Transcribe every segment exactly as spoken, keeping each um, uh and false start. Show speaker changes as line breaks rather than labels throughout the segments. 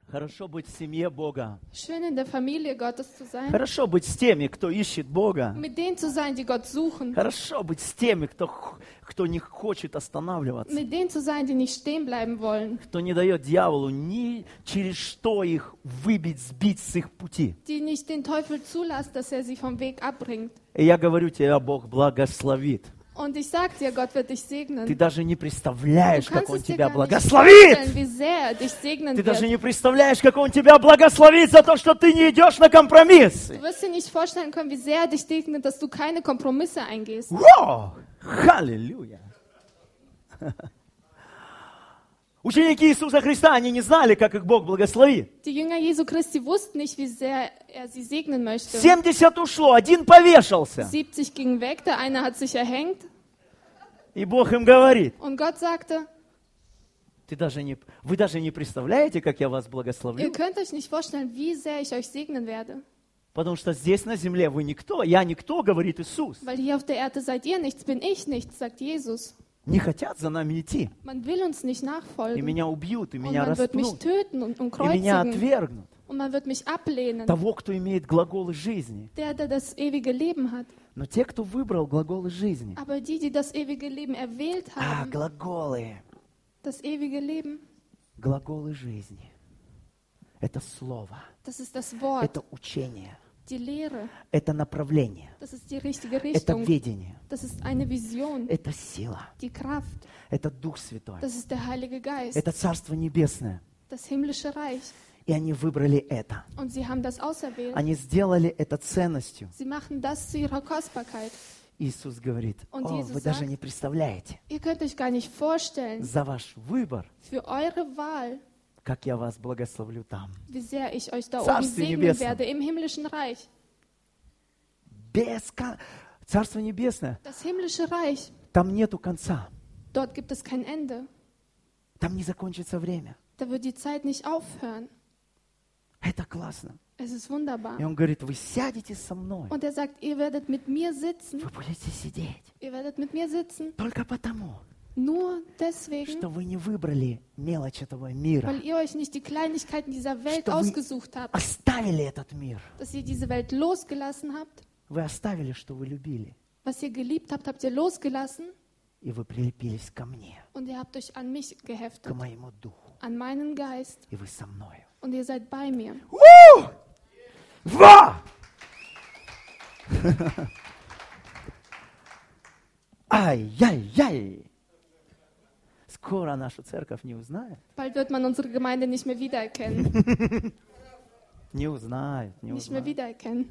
Хорошо быть в семье Бога.
Schön in der Familie Gottes zu sein.
Хорошо быть с теми, кто ищет Бога.
Mit denen zu sein, die Gott suchen.
Хорошо быть с теми, кто, х- кто не хочет останавливаться.
Mit denen zu sein, die nicht stehen bleiben wollen.
Кто не дает дьяволу ни через что их выбить, сбить с их пути.
Die nicht den Teufel zulassen, dass er sie vom Weg abbringt.
И я говорю тебе, Бог благословит.
Und ich sag dir, Gott wird dich
Ты
segnen.
даже не представляешь,
Du
как
kannst
Он
es dir
тебя
gar nicht
благословит.
vorstellen, wie sehr er dich segnen
Ты даже
wird.
не представляешь, как Он тебя благословит за то, что ты не идешь на компромиссы.
Du wirst dir nicht vorstellen können, wie sehr er dich segnet, dass du keine Kompromisse eingehst.
Вау! Аллилуйя! Ученики Иисуса Христа, они не знали, как их Бог благословит.
Die Jünger Jesu Christi wussten nicht, wie sehr er sie segnen möchte.
семьдесят ушло, один повешался.
siebzig gingen weg, der eine hat sich erhängt.
И Бог им говорит,
Und Gott sagte,
ты даже не, вы даже не представляете, как я вас
ihr
благословлю.
könnt euch nicht vorstellen, wie sehr ich euch segnen werde.
Потому что здесь на земле вы никто, я никто, говорит Иисус.
Weil hier auf der Erde seid ihr nichts, bin ich nichts, sagt Jesus.
Не хотят за нами идти.
Man will uns nicht
И
nachfolgen.
меня убьют, и
Und
меня
man wird mich
распнут,
töten und, und
и меня
kreuzigen.
отвергнут.
Und man wird mich ablehnen.
Того, кто имеет глаголы жизни.
Der, der das ewige Leben hat.
Но те, кто выбрал глаголы жизни.
Aber die, die das ewige Leben erwählt
А,
haben,
глаголы.
das ewige Leben,
Глаголы жизни. Это слово.
das ist das Wort,
Это учение.
die Lehre,
Это направление.
das ist die richtige
Это
Richtung,
ведение.
das ist eine Vision,
Это сила.
die Kraft,
Это Дух Святой.
das ist der Heilige Geist,
Это Царство Небесное.
das himmlische Reich.
И они выбрали это.
Und sie haben das auserwählt.
Они сделали это ценностью.
Sie machen das zu ihrer Kostbarkeit.
Иисус говорит,
Und
о,
Jesus
вы даже
sagt,
не представляете
Ihr könnt euch gar nicht vorstellen,
за ваш выбор,
für eure Wahl,
как я вас благословлю там.
wie sehr ich euch da oben
Царствие
segnen
Небесное.
werde im himmlischen Reich.
Без кон- Царство Небесное,
Das himmlische Reich,
там нету конца.
dort gibt es kein Ende.
Там не закончится время.
Da wird die Zeit nicht aufhören.
Это классно.
Es ist wunderbar.
И он говорит, вы сядете со мной.
Und er sagt, ihr werdet mit mir sitzen.
Вы будете сидеть.
Ihr werdet mit mir sitzen,
Только потому,
nur deswegen,
что вы не выбрали мелочь этого мира.
weil ihr euch nicht die Kleinigkeiten dieser Welt
Что вы
ausgesucht habt,
оставили этот мир.
dass ihr diese Welt losgelassen habt.
Вы оставили, что вы любили.
Was ihr geliebt habt, habt ihr losgelassen
И вы прилепились ко мне,
und ihr habt euch an mich
к
geheftet,
моему духу.
an meinen Geist
И вы со мною.
und ihr seid bei mir.
Ва! Ай-яй-яй! Скоро нашу церковь не узнает.
Bald wird man unsere Gemeinde nicht mehr wiedererkennen.
Не узнает, не
Nicht mehr
узнает.
wiedererkennen.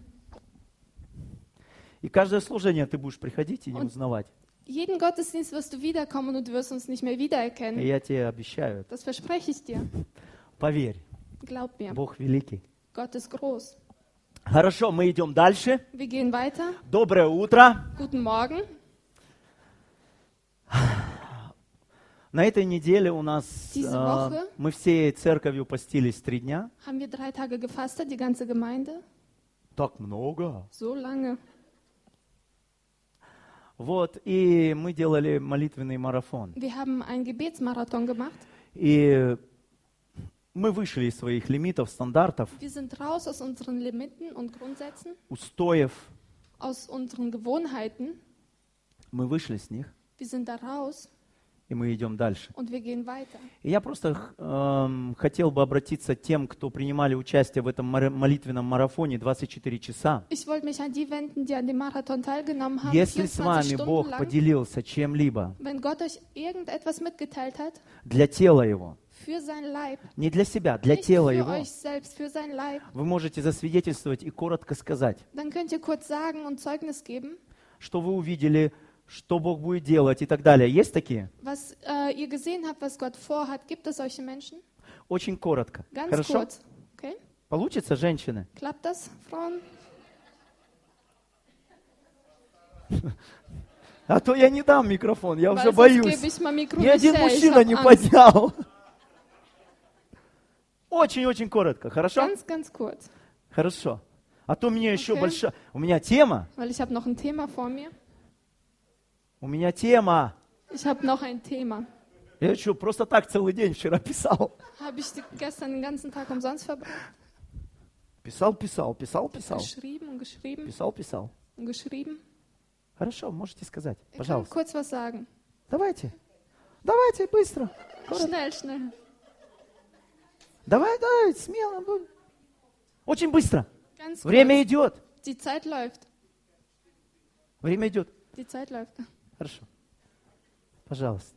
И каждое служение ты будешь приходить и не
Он-
узнавать.
Jeden Gottesdienst wirst du wiederkommen und du wirst uns nicht mehr
И
wiedererkennen.
я тебе обещаю,
Das verspreche ich dir.
поверь,
Glaub mir,
Бог великий.
Gott ist groß.
Хорошо, мы идем дальше.
Wir gehen weiter.
Доброе утро.
Guten Morgen.
На этой неделе у нас
Diese
э,
Woche
мы всей церковью постились три дня.
haben wir drei Tage gefastet, die ganze Gemeinde.
Так много.
So lange.
Вот, и мы делали молитвенный марафон.
Wir haben einen Gebetsmarathon gemacht.
И мы вышли из своих лимитов, стандартов,
Wir sind raus aus unseren Limiten und Grundsätzen,
устоев.
aus unseren Gewohnheiten.
Мы вышли с них,
Wir sind da raus
и мы идем дальше.
und wir gehen weiter.
И я просто эм, хотел бы обратиться к тем, кто принимали участие в этом мара- молитвенном марафоне двадцать четыре часа.
Ich wollte mich an die wenden, die an dem Marathon teilgenommen haben,
Если с
vierundzwanzig
вами
Stunden
Бог
lang.
поделился чем-либо
Wenn Gott euch irgendetwas mitgeteilt hat,
для тела Его,
für sein Leib,
не для себя, для
nicht
тела
für
Его,
euch selbst, für sein Leib,
вы можете засвидетельствовать и коротко сказать,
dann könnt ihr kurz sagen und Zeugnis geben,
что вы увидели, что Бог будет делать и так далее. Есть такие?
was äh, ihr gesehen habt, was Gott vorhat. Gibt es solche Menschen?
Очень коротко.
Ganz
Хорошо?
kurz. Okay?
Получится, женщины?
Klappt das, Frauen?
А то я не дам микрофон, я
Weil
уже
sonst
боюсь.
gebe ich mal Mikro
Ни
nicht
один
her. Ich
мужчина
hab
не
Angst.
поднял. Очень-очень коротко. Хорошо?
Ganz, ganz kurz.
Хорошо. А то мне еще
Okay.
большая... У меня тема.
Weil ich habe noch ein Thema vor mir.
У меня тема.
Ich habe noch ein Thema.
Я что, просто так целый день вчера писал?
Habe ich die- gestern den ganzen Tag umsonst verbracht?
Писал, писал, писал,
Ich habe
писал.
geschrieben und geschrieben
Писал, писал.
und geschrieben.
Хорошо, можете сказать,
Ich kann
пожалуйста.
kurz was sagen.
Давайте. Давайте, быстро.
Schnell, schnell.
Давай, давай, смело. будь. Очень быстро.
Ganz
Время
kurz.
идет.
Die Zeit läuft.
Время идет.
Die Zeit läuft.
Хорошо. Пожалуйста.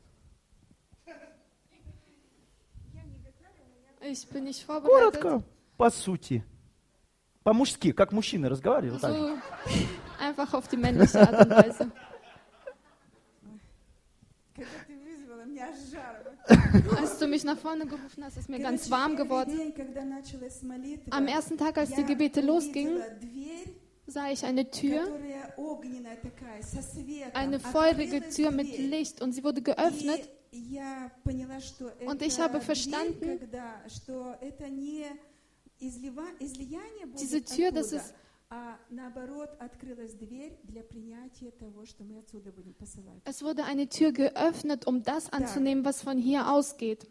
Ich bin nicht vorbereitet.
Коротко, по сути. По-мужски, как мужчины разговаривают. так же.
So einfach auf die männliche Art und Weise.
Когда ты вызвала, мне аж жарко.
Als du mich nach vorne gerufen hast, ist mir ganz warm
Короче,
geworden.
первый день, когда началась молитва,
Am ersten Tag, als die
я
Gebete losgingen,
увидела дверь,
sah ich eine Tür,
которая огненная такая, со светом.
eine feurige
Открылась
Tür mit
дверь.
Licht und sie wurde geöffnet.
И я поняла, что
Und
это
ich habe
дверь,
verstanden,
когда, что это не излива- излияние
diese
будет
Tür, das
оттуда,
ist,
а наоборот открылась дверь для принятия того, что мы отсюда будем посылать.
es wurde eine Tür geöffnet, um das anzunehmen, was von hier ausgeht.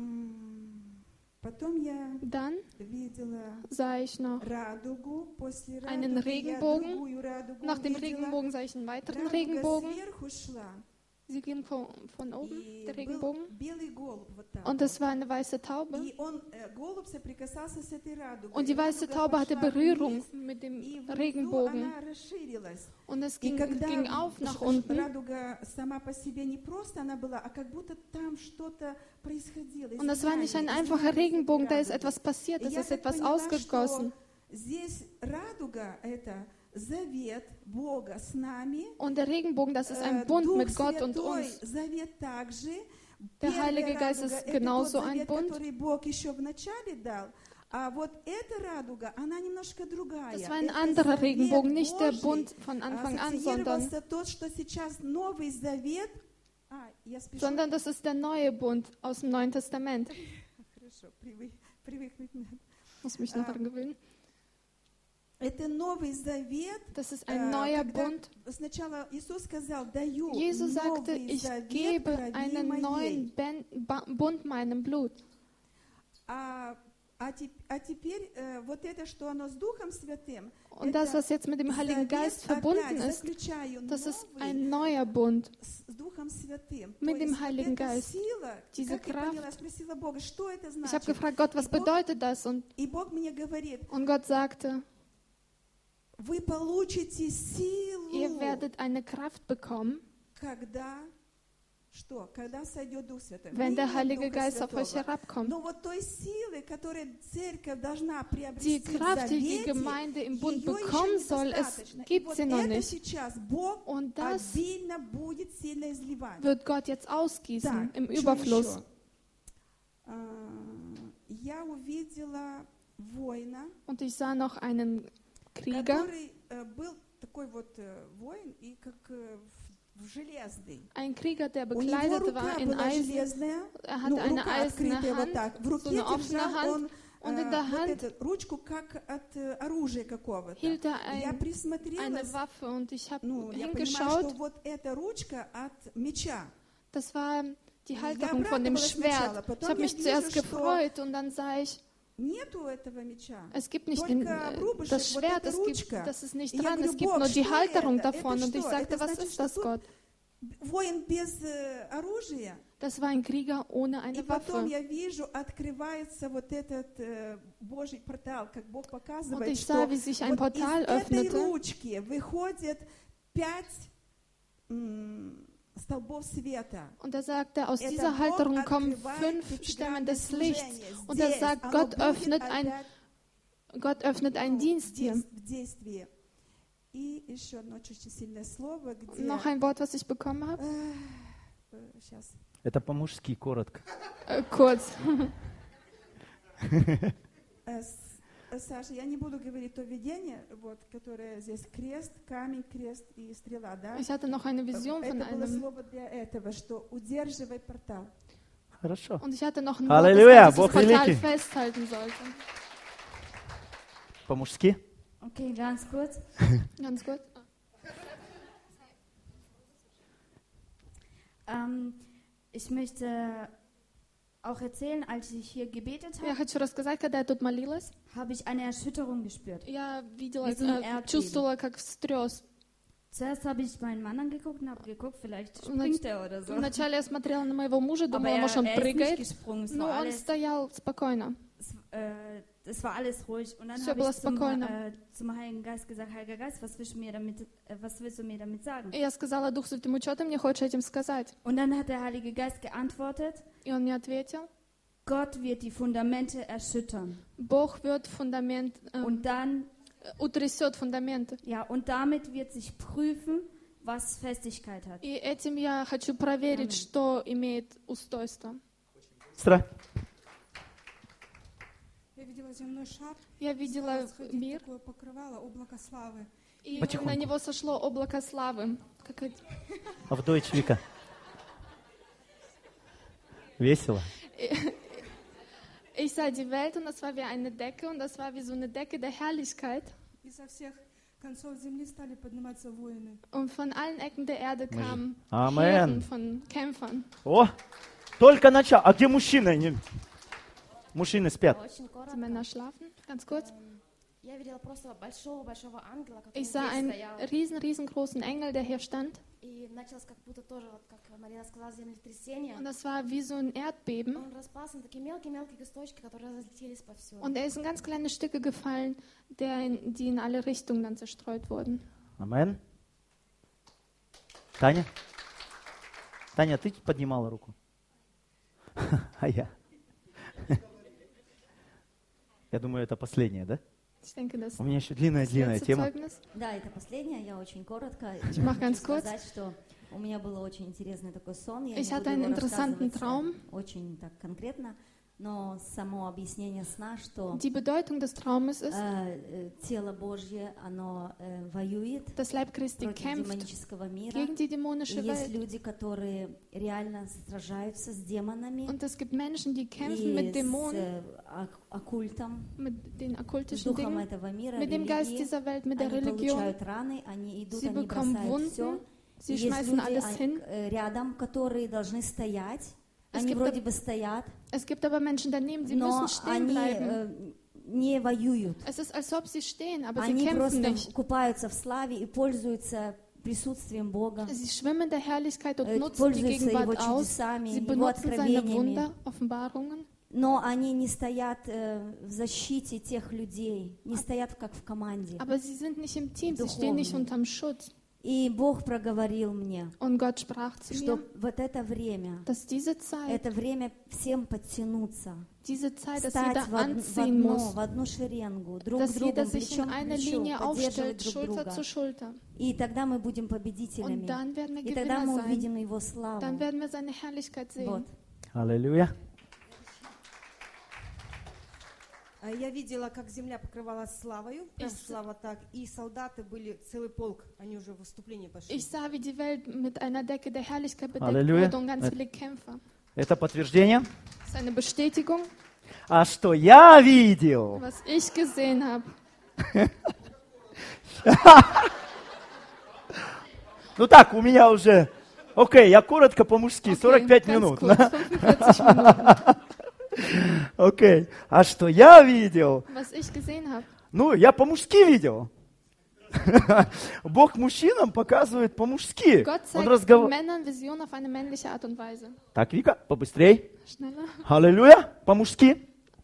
М, Потом я
Dann
видела
sah ich noch,
радугу, после
einen
радуги я
Regenbogen.
другую радугу
nach dem
увидела.
Regenbogen sah ich einen weiteren
Радуга
Regenbogen.
сверху шла,
Sie ging von, von oben,
и
der
был
Regenbogen.
белый голубь вот так
Und
вот.
es war eine weiße Taube.
И он, э, голубь соприкасался с этой радугой.
Und die
И
weiße
радуга
Taube hatte
пошла
Berührung
вниз,
mit dem
и внизу
Regenbogen.
она расширилась.
Und es
И
ging,
когда
ging auf nach
ш-
unten.
радуга сама по себе не просто она была, а как будто там что-то происходило.
Und das war nicht ein
изменялись,
einfacher
изменялись эти
Regenbogen, da ist
радуги.
etwas passiert,
И
es
я
ist
так
etwas
поняла,
ausgegossen.
что здесь радуга — это завет Бога с нами.
Und der Regenbogen, das ist ein
Э,
Bund
Дух
mit Gott und
Святой
uns.
завет также.
Der
Первая
Heilige Geist
радуга —
ist
это
genauso
тот
ein
завет,
Bund.
который Бог еще вначале дал. А вот эта радуга, она немножко другая.
Das war ein
Это
anderer
завет
Regenbogen, nicht der
Божий.
Bund von Anfang an, sondern,
Ассоциировался тот, что сейчас Новый Завет. А, я спешу.
sondern das ist der neue Bund aus dem Neuen Testament.
Хорошо, привы- привыкнуть надо.
Muss mich noch
Ah.
daran gewöhnen.
Это Новый Завет.
Das ist
э,
ein neuer
когда
Bund.
Сначала Иисус сказал: даю
Jesus sagte,
новый
ich
завет
gebe
крови
einen
моей.
neuen Ben- Ba- Bund meinem Blut.
А, а, теп- а теперь э, вот это, что оно с Духом Святым,
Und das, was jetzt mit dem Heiligen Geist verbunden ist,
заключаю
das ist
новый
ein neuer Bund
с с Духом Святым.
mit
То
dem
есть
Heiligen
эта
Geist.
сила,
Diese
как я поняла,
Kraft.
спросила Бога, что это
Ich habe
значит?
gefragt, Gott, was bedeutet das? Und,
И Бог мне говорит:
und Gott sagte,
вы получите
ihr
силу,
werdet eine Kraft bekommen,
когда что? Когда сойдет Дух Святой.
wenn
Мы
der
имеем
Heilige
Духа
Geist auf euch
Святого.
herabkommt.
Но вот той силы, которую церковь должна
Die
приобрести в
Kraft, die die
завете,
Gemeinde im Bund
ее еще
bekommen soll, es
недостаточно. И
gibt
вот
sie noch
это
nicht.
сейчас Бог
Und das
обильно будет сильно изливать.
wird Gott jetzt ausgießen
Так,
im
что
Überfluss.
еще? А, Я увидела воина,
Und ich sah noch einen Krieger,
который э, был такой вот э, воин, и как э, в- в железный.
ein Krieger, der
У него
bekleidet
рука
war in
была
Eisen.
железная,
Er
ну,
hatte eine
рука
eiserne
открытая вот
Hand,
так. В руке
so eine offene
держал
Hand.
он
Und
э,
in der
вот
Hand
эту ручку, как от э, оружия какого-то.
hielt er
Я
ein,
присмотрелась,
eine Waffe und ich habe
ну, я понимаю,
hingeschaut.
что вот эта ручка от меча.
Das war die
Я
Halterung von dem
обрадовалась сначала,
Schwert. Ich
потом
habe
я
mich zuerst
вижу, что
gefreut und dann sah ich,
нету этого меча.
es gibt nicht den,
Только
äh,
обрубочек,
das
вот
Schwert,
эта
es gibt,
ручка.
das ist nicht
И я
dran,
говорю:
es gibt
Бог,
nur die
что
Halterung
это?
davon.
Это
Und ich
что?
sagte,
Это
was
значит,
ist
что
das,
тут
Gott?
воин без э, оружия.
Das war ein Krieger ohne
И
eine
потом
Waffe.
я вижу, открывается вот этот э, Божий портал, как Бог
Und
показывает,
ich
что
sah, wie sich ein
вот
Portal
из этой
öffnete.
ручки выходят пять м, столбов света.
Und er sagte, aus
Это
dieser
Бог
Halterung kommen
открывает
fünf Stämme
пятигранное
des Lichts.
служение.
Und er
Здесь
sagt,
оно
Gott
будет
öffnet ein,
опять,
Gott öffnet einen
ну,
Dienst
в
hier.
дес- в действии. И еще одно очень сильное слово, где...
Noch ein Wort, was ich bekommen habe.
Сейчас.
Это по-мужски, коротко.
Äh, kurz.
Э, с- э, Саша, я не буду говорить то видение, вот, которое здесь крест, камень, крест и стрела, да?
Ich hatte noch eine Vision von
Это было
einem.
слово для этого, что удерживай портал.
Хорошо.
Und ich hatte noch ein Wort,
Halleluja,
dass
Bog
man dieses Portal
великий.
festhalten sollte.
По-мужски.
Okay, ganz kurz.
Ganz kurz.
Ähm, Ich möchte auch erzählen, als ich hier gebetet
Я
habe,
хочу рассказать, когда я тут молилась,
habe ich eine Erschütterung gespürt.
я видела,
Wie so ein
э,
Erdbeben.
чувствовала, как встряс.
Zuerst habe ich meinen Mann angeguckt und habe geguckt, vielleicht
Und dann-
springt er oder so.
Вначале я смотрела на моего мужа,
Aber
думала,
er,
может, он
er ist nicht
прыгает.
gesprungen, es
Но
war
он
alles,
стоял спокойно.
es, äh, es war alles ruhig. Und dann
Всё
habe
было
ich zum,
спокойно.
äh, zum Heiligen Geist gesagt, Heiliger Geist, was willst du mir damit, äh, was willst du mir damit sagen?
И я сказала Дух Святому, что ты мне хочешь этим сказать?
Und dann hat der Heilige Geist geantwortet,
И он мне ответил,
Gott wird die Fundamente erschüttern.
Бог wird Fundament, äh,
Und dann,
утрясет фундаменты.
ja, und damit wird sich prüfen, was Festigkeit hat.
И этим я хочу проверить,
Аминь.
что имеет устройство.
Быстро.
Я видела земной шар,
Я видела
сходить
мир,
такое покрывало, облако славы.
и
Потихоньку.
на него сошло облако славы. Как это-
Auf Deutsch, Вика. Весело.
Ich sah die Welt und das war wie eine Decke und das war wie so eine Decke der Herrlichkeit.
И со всех концов земли стали подниматься воины.
Und von allen Ecken der Erde kamen
Amen.
Heeren von Kämpfern.
О, только начало. А где мужчины? Они- Мужчины спят.
Очень
Die
коротко.
Männer schlafen, ganz kurz.
Эм, Я видела просто большого-большого ангела, который
Ich sah
здесь
einen
стоял.
riesen, riesengroßen Engel, der hier stand.
И началось как будто тоже, вот как Марина сказала, землетрясение.
Und das war wie so ein Erdbeben.
Он распался на такие мелкие-мелкие кусочки, которые разлетелись повсюду.
Und er ist in ganz kleine Stücke gefallen, der in, die in alle Richtungen dann zerstreut wurden.
Амен. Таня? Таня, ты поднимала руку? А я? Я думаю, это последнее, да?
Ich denke, das
У меня еще длинная-длинная
letzte
тема.
Zeugnis.
Да, это последнее, я очень коротко.
Ich mache ganz
Хочу
kurz.
сказать, что у меня был очень интересный такой сон. Я
Ich
не
hatte
буду
einen
его
interessanten
рассказывать,
Traum.
э, очень так конкретно, но само объяснение сна, что
Die Bedeutung des Traumes ist,
э, э, тело Божье, оно э, воюет
das Leib Christi
против
kämpft
демонического мира.
gegen die
И
dämonische
есть
Welt.
люди, которые реально сражаются с демонами
Und es gibt Menschen, die kämpfen
и
mit
с
Dämonen,
э, ок- оккультом,
mit den
с
okkultischen
духом
Dingen,
этого мира,
mit dem Geist
религии.
dieser Welt, mit der
Они
Religion.
получают раны, они идут,
Sie
они
bekommen
бросают все.
Wunden, sie
Есть
schmeißen
люди
alles
а,
hin.
э, рядом, которые должны стоять.
Es
Они
gibt
вроде
ab-
бы стоят,
Es gibt aber Menschen daneben, sie
но
müssen stehen
они
bleiben.
э, не воюют.
Es ist, als ob sie stehen, aber sie
Они
kämpfen
просто
nicht.
купаются в славе и пользуются присутствием Бога,
Sie schwimmen in der Herrlichkeit und
э,
nutzen die
пользуются Его
Gegenwart aus.
чудесами,
Sie
Его
benutzen seine
откровениями.
Wunder, Offenbarungen.
Но они не стоят э, в защите тех людей, не стоят как в команде.
Aber sie sind nicht im Team, sie stehen nicht
Духовный.
unterm Schutz.
И Бог проговорил мне,
Und Gott sprach zu
что
mir,
вот это время,
dass diese Zeit,
это время всем подтянуться,
diese Zeit, dass
встать
jeder
в, од- в
anziehen
одно,
muss,
в одну шеренгу, друг
dass
с другом,
jeder sich
плечом
in
к
eine
плечу,
Linie
поддерживать
aufstellt,
друг
Schulter
друга.
zu Schulter.
И тогда мы будем
Und
победителями.
dann werden wir
И тогда мы
Gewinner sein.
увидим Его славу.
Dann werden wir seine Herrlichkeit
Вот.
sehen.
Аллилуйя.
А Я видела, как земля покрывалась славою, прям
И с-
слава так, и солдаты были, целый полк, они уже в выступление пошли.
Ich sah, wie die Welt mit einer Decke der Herrlichkeit bedeckt
Halleluja.
wurde und ganz viele Kämpfer.
Это подтверждение.
Das ist eine Bestätigung,
А что я видел?
was ich gesehen habe.
Ну так, у меня уже... Окей, я коротко по-мужски,
Okay,
сорок пять
ganz
минут.
kurz, fünfundvierzig Minuten.
Окей. А что я видел?
Was ich gesehen habe.
Ну, я по-мужски видел. Бог мужчинам показывает по-мужски.
Gott
Он
zeigt
разговаривает.
Männern Visionen auf eine männliche Art und Weise.
Так, Вика, побыстрей.
Schneller.
Аллилуйя, по-мужски.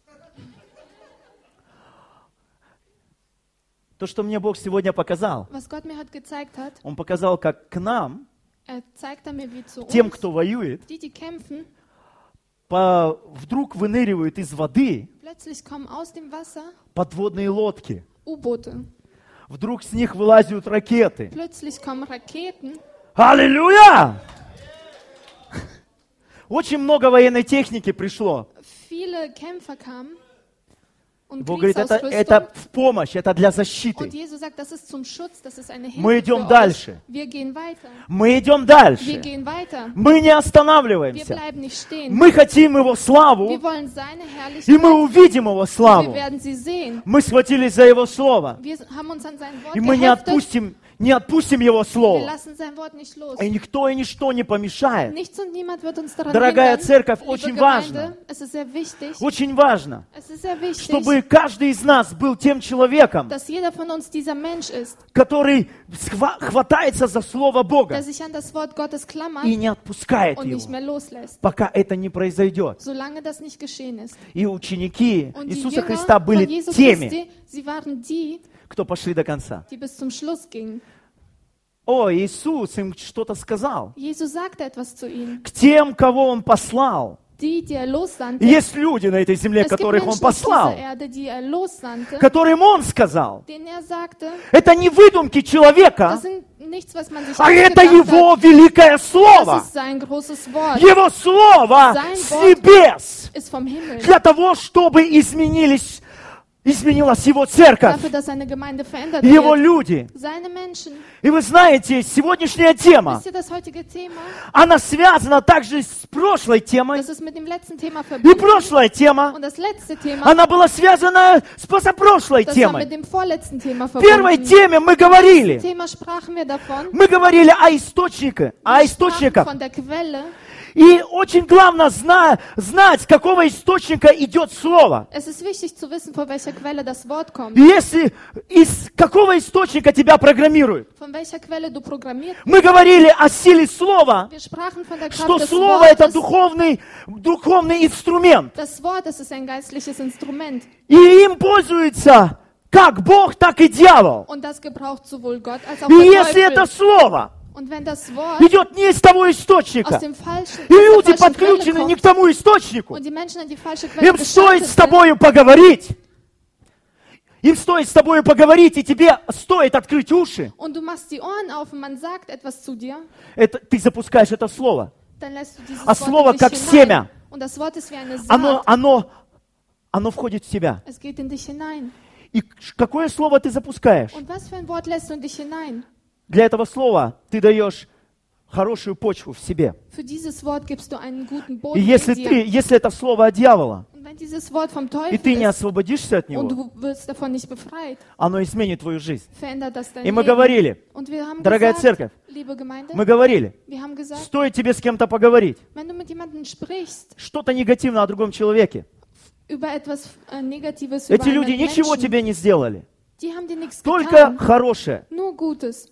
То, что мне Бог сегодня показал,
Was Gott mir heute gezeigt hat,
Он показал, как к нам,
er zeigt er mir, wie zu
тем,
uns,
кто воюет,
die, die kämpfen,
по- вдруг выныривают из воды
plötzlich kommen aus dem Wasser
подводные лодки.
U-Boote.
Вдруг с них вылазят ракеты.
Plötzlich kommen Raketen.
Аллилуйя! Очень много военной техники пришло.
Viele Kämpfer kamen und
Бог говорит, это,
Kriegsausrüstung.
это в помощь, это для
Und
защиты.
Jesus sagt, das ist zum Schutz, das ist eine
Мы
Hilfe
идем
für
дальше.
euch. Wir gehen weiter.
Мы идем
Wir
дальше.
gehen weiter.
Мы не
Wir
останавливаемся.
bleiben nicht stehen.
Мы хотим Его славу,
Wir wollen seine
и
Herrlichkeit.
мы увидим Его
Wir
славу.
werden sie sehen.
Мы схватились за Его Слово,
Wir haben uns an sein Wort
и мы не
geheftet
отпустим не отпустим Его
Wir
Слово.
lassen sein Wort nicht los.
И никто и ничто не помешает.
Nichts und niemand wird uns daran
Дорогая
hindern.
церковь,
Liebe
очень
Gemeinde,
важно,
es ist sehr wichtig,
очень важно,
es ist sehr wichtig,
чтобы каждый из нас был тем человеком,
dass jeder von uns dieser Mensch ist,
который схва- хватается за Слово Бога
der sich an das Wort Gottes klammert
и не отпускает
und nicht
его,
mehr loslässt,
пока это не произойдет.
solange das nicht geschehen ist.
И ученики
Und die
Иисуса
Jünger
Христа
von
были
Jesu
теми,
Christi, sie waren die,
кто пошли до конца.
die bis zum Schluss gingen.
О, Иисус им что-то сказал.
Jesus sagte etwas zu ihnen.
К тем, кого Он послал.
Die, die er lossandte,
Есть люди на этой земле,
es gibt
которых Он
Menschen auf
послал,
dieser Erde, die er lossandte,
которым Он сказал.
denen er sagte,
Это не выдумки человека,
das sind nichts, was man sich
а это
ausgedacht
Его
hat.
великое
Das
Слово.
ist sein großes Wort,
Его Слово
Sein
с
Wort
небес.
ist vom Himmel.
Для того, чтобы изменились, изменилась Его церковь,
Dafür, dass seine Gemeinde verändert
Его
wird.
люди.
Seine Menschen.
И вы знаете, сегодняшняя тема,
Wisst ihr, das heutige Thema,
она связана также с прошлой темой.
das ist mit dem letzten Thema
И
verbunden.
прошлая тема,
Und das letzte Thema,
она была связана с позапрошлой
das war mit
темой.
dem vorletzten Thema
В первой
verbunden.
теме мы
Im
говорили,
Thema sprachen wir davon,
мы говорили о источнике, о
wir sprachen
источниках.
von der Quelle.
И очень главное зна- знать, с какого источника идет Слово.
Es ist wichtig zu wissen, von welcher Quelle das Wort kommt.
И если из какого источника тебя программируют.
Von welcher Quelle du programmiert.
Мы говорили о силе Слова,
Wir sprachen von der Kraft
что
des
Слово это
Wortes.
духовный, духовный инструмент.
Das Wort, das ist ein geistliches Instrument.
И им пользуется как Бог, так и дьявол.
Und das gebraucht sowohl Gott als auch
И
der
если это
Teufel.
Слово
Und wenn das Wort
идет не из того
aus
источника,
dem falschen,
и
aus der
люди
falschen Quelle
подключены не
kommt
к тому источнику,
und die Menschen an die falsche Quelle
им стоит
geschaltet
с
sind,
тобою поговорить. Им стоит с тобой поговорить, и тебе стоит открыть уши.
und du machst die Ohren auf und man sagt etwas zu dir,
Это, ты запускаешь это слово.
dann lässt du dieses
А
Wort
слово
in dich
как
hinein.
семя.
Und das Wort ist wie eine
Оно,
Saat.
оно, оно входит в тебя.
Es geht in dich hinein.
И какое слово ты запускаешь?
Und was für ein Wort lässt du in dich hinein?
Для этого слова ты даешь хорошую почву в себе.
Für dieses Wort gibst du einen guten
И
Boden
если
in dir.
ты, если это слово от дьявола,
Und wenn dieses Wort vom
и
Teufel
ты не
ist
освободишься от
und
него,
du wirst davon nicht befreit,
оно изменит твою жизнь.
verändert das dein
И мы
Leben.
говорили,
Und wir haben
дорогая
gesagt,
церковь,
liebe Gemeinde,
мы говорили,
wir haben gesagt,
стоит тебе с кем-то поговорить,
wenn du mit jemandem sprichst
что-то негативно о другом человеке.
über etwas äh, Negatives
Эти
über
люди
einen
ничего
Menschen,
тебе не сделали,
die haben dir nichts
только
getan,
хорошее.
nur Gutes.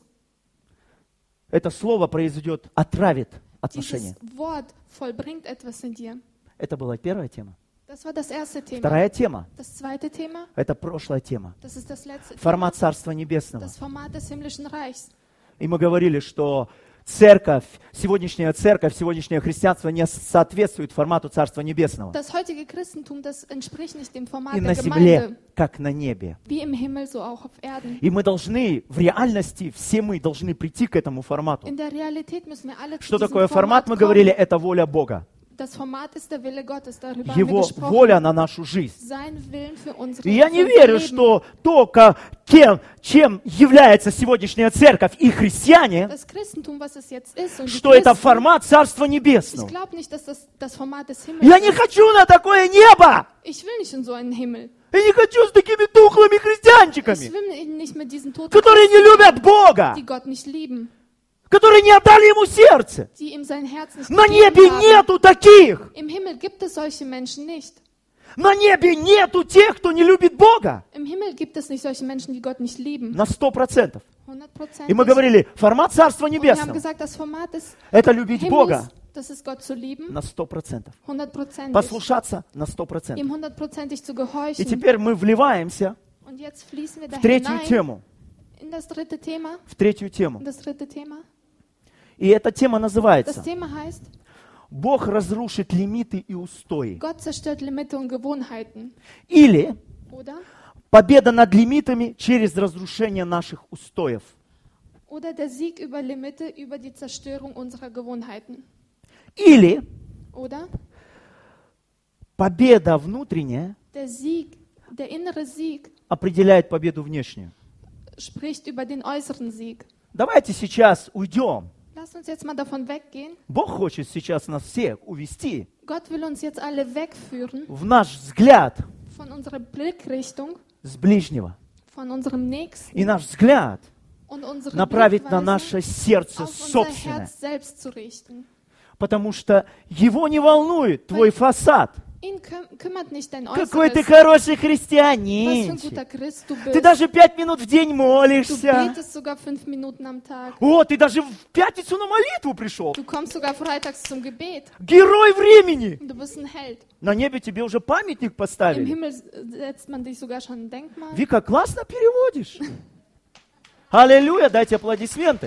Это слово произойдет, отравит отношения.
Dieses Wort vollbringt etwas in dir.
Это была первая тема.
Das war das erste Thema.
Вторая тема,
Das zweite Thema,
это прошлая тема.
das ist das letzte Thema,
Формат Царства Небесного.
das Format des himmlischen Reichs.
И мы говорили, что церковь, сегодняшняя церковь, сегодняшнее христианство не соответствует формату Царства Небесного.
Das heutige Christentum, das entspricht nicht dem Format
И
der
на земле,
Gemeinde,
как на небе.
wie im Himmel, so auch auf Erden.
И мы должны, в реальности, все мы должны прийти к этому формату.
In der Realität müssen wir alle zu
Что
diesem
такое формат,
Format
мы
kommen.
говорили, это воля Бога.
Das Format ist der Wille Gottes, darüber haben wir
Его
gesprochen.
воля на нашу жизнь.
Sein Willen für unsere,
И я не
für unser
верю,
Leben.
что то, ка- кем, чем является сегодняшняя церковь и христиане,
Das Christentum, was es jetzt ist, und die
что это
Christen,
формат Царства
ich
Небесного.
glaube nicht, dass das das Format des Himmels
Я не
ist.
хочу на такое небо!
Ich will nicht in so einen Himmel.
Я не хочу с такими тухлыми
Ich
христианчиками,
will nicht mit diesen Toten,
которые не любят Бога,
die Gott nicht lieben,
которые не отдали Ему сердце.
die ihm sein Herz nicht
На
gegeben
небе
haben.
нету таких.
Im Himmel gibt es solche Menschen nicht.
На небе нету тех, кто не любит Бога.
Im Himmel gibt es nicht solche Menschen, die Gott nicht lieben.
На сто процентов.
hundert Prozent.
И мы говорили, формат Царства
Und wir haben
Небесного
gesagt, das Format des
– это любить Бога
Himmels, das ist Gott zu lieben,
на сто процентов.
hundertprozentig.
Послушаться на сто процентов.
Ihm hundertprozentig zu
И
gehorchen.
теперь мы вливаемся
Und jetzt fließen wir da
в третью
hinein
тему.
in das dritte Thema.
В третью тему.
Und das dritte Thema.
И эта тема
Das
называется
Thema heißt,
«Бог разрушит лимиты и устои».
Gott zerstört Limite und Gewohnheiten.
Или
Oder?
победа над лимитами через разрушение наших устоев.
Oder der Sieg über Limite, über die Zerstörung unserer Gewohnheiten.
Или
Oder?
победа внутренняя
Der Sieg, der innere Sieg
определяет победу внешнюю.
spricht über den äußeren Sieg.
Давайте сейчас уйдем.
Lass uns jetzt mal davon weggehen.
Бог хочет сейчас нас всех увести
Gott will uns jetzt alle wegführen
в наш взгляд
von unserer Blickrichtung,
с ближнего.
von unserem Nächsten.
И наш взгляд
und unsere
направить на
Blickweise
наше сердце
auf unser
собственное.
Herz selbst zu richten.
Потому что его не волнует твой фасад.
Ihn küm kümmert nicht dein
Какой ты
Äußeres,
хороший
was für ein
христианинчик.
guter Christ du
Ты
bist.
даже пять минут в день
Du
молишься.
betest sogar fünf Minuten am Tag.
О, ты даже в пятницу на молитву пришел.
Du kommst sogar freitags zum Gebet.
Герой времени.
Du bist ein Held.
На небе тебе уже памятник
Im
поставили.
Himmel setzt man dich sogar schon ein Denkmal.
Вика, классно переводишь. Аллилуйя, дайте аплодисменты.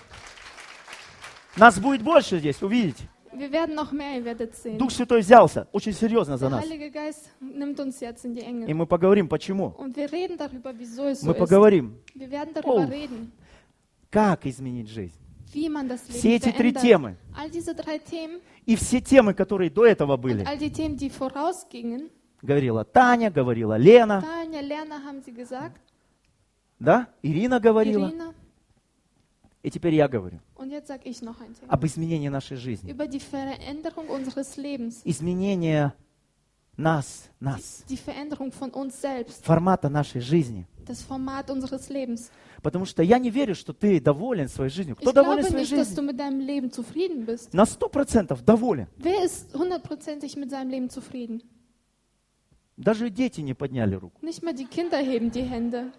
Нас будет больше здесь, увидите.
Wir werden noch mehr, ihr werdet sehen.
Дух Святой взялся очень серьезно за
Der
нас.
Heilige Geist nimmt uns jetzt in die
И
Enge.
мы поговорим, почему.
Und wir reden darüber, wieso es so
Мы
ist.
поговорим,
Wir werden
Oh.
darüber reden,
как изменить жизнь.
wie man das
Все
Leben
эти три
verändert.
темы
All diese drei Themen
и все темы, которые до этого были,
und all die Themen, die vorausgingen,
говорила Таня, говорила Лена,
Tanja, Lerner haben sie gesagt,
да, Ирина говорила,
Irina.
и теперь я говорю
Und jetzt sage ich noch ein Thema.
об изменении нашей жизни.
Über die Veränderung unseres Lebens.
Изменение нас, нас,
Die Veränderung von uns selbst.
формата нашей жизни.
Das Format unseres Lebens.
Потому что я не верю, что ты доволен своей жизнью. Кто
Ich
доволен
glaube
своей
nicht, dass
жизнью?
du mit deinem Leben zufrieden bist.
На сто процентов доволен.
Wer ist hundertprozentig mit seinem Leben zufrieden?
Даже дети не подняли руку.
Nicht mal die Kinder heben die Hände.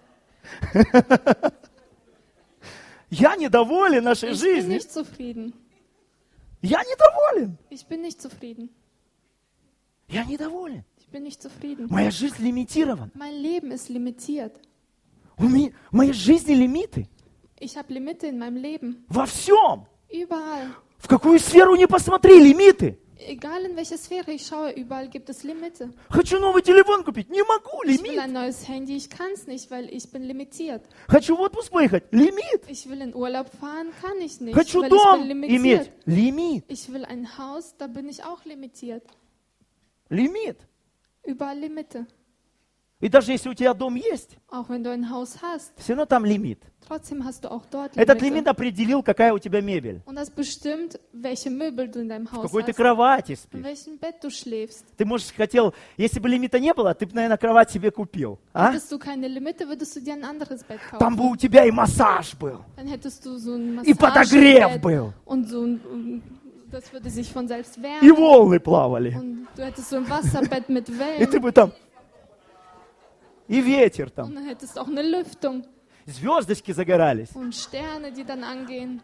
Я недоволен нашей
Ich bin
жизнью.
nicht zufrieden.
Я недоволен.
Ich bin nicht zufrieden.
Я недоволен.
Ich bin nicht zufrieden.
Моя жизнь лимитирована.
Mein Leben ist limitiert.
У меня, в моей жизни лимиты.
Ich habe Limite in meinem Leben.
Во всем.
Überall.
В какую сферу не посмотри, лимиты.
Egal in welche Sphäre ich schaue, überall gibt es Limite.
Хочу новый телефон купить. Не могу,
Ich will
лимит.
ein neues Handy, ich kann es nicht, weil ich bin limitiert.
Хочу в отпуск поехать. Лимит.
Ich will in Urlaub fahren, kann ich nicht,
Хочу
weil ich bin
дом
limitiert.
иметь. Лимит.
Ich will ein Haus, da bin ich auch limitiert.
Лимит.
Überall Limite.
И даже если у тебя дом есть,
Auch wenn du ein Haus hast,
все равно там лимит.
trotzdem hast du auch dort
Этот лимит
Limite.
определил, какая у тебя мебель.
Und das bestimmt, welche Möbel du in deinem
В
Haus
какой ты
hast,
кровати
in
спишь.
welchem Bett du schläfst.
Ты, может, хотел, если бы лимита не было, ты бы, наверное, кровать себе купил. А?
Hättest du keine Limite, würdest du dir ein anderes Bett
Там
kaufen.
бы у тебя и массаж был,
Dann hättest du so ein
и подогрев
Massagebett
был,
und so ein, das würde sich von selbst
и
wärmen.
волны плавали.
Und du hättest so ein Wasserbett mit
И ты
Wellen.
бы там, и ветер там,
Und dann hättest du auch eine Lüftung
звездочки загорались,
und Sterne, die dann angehen.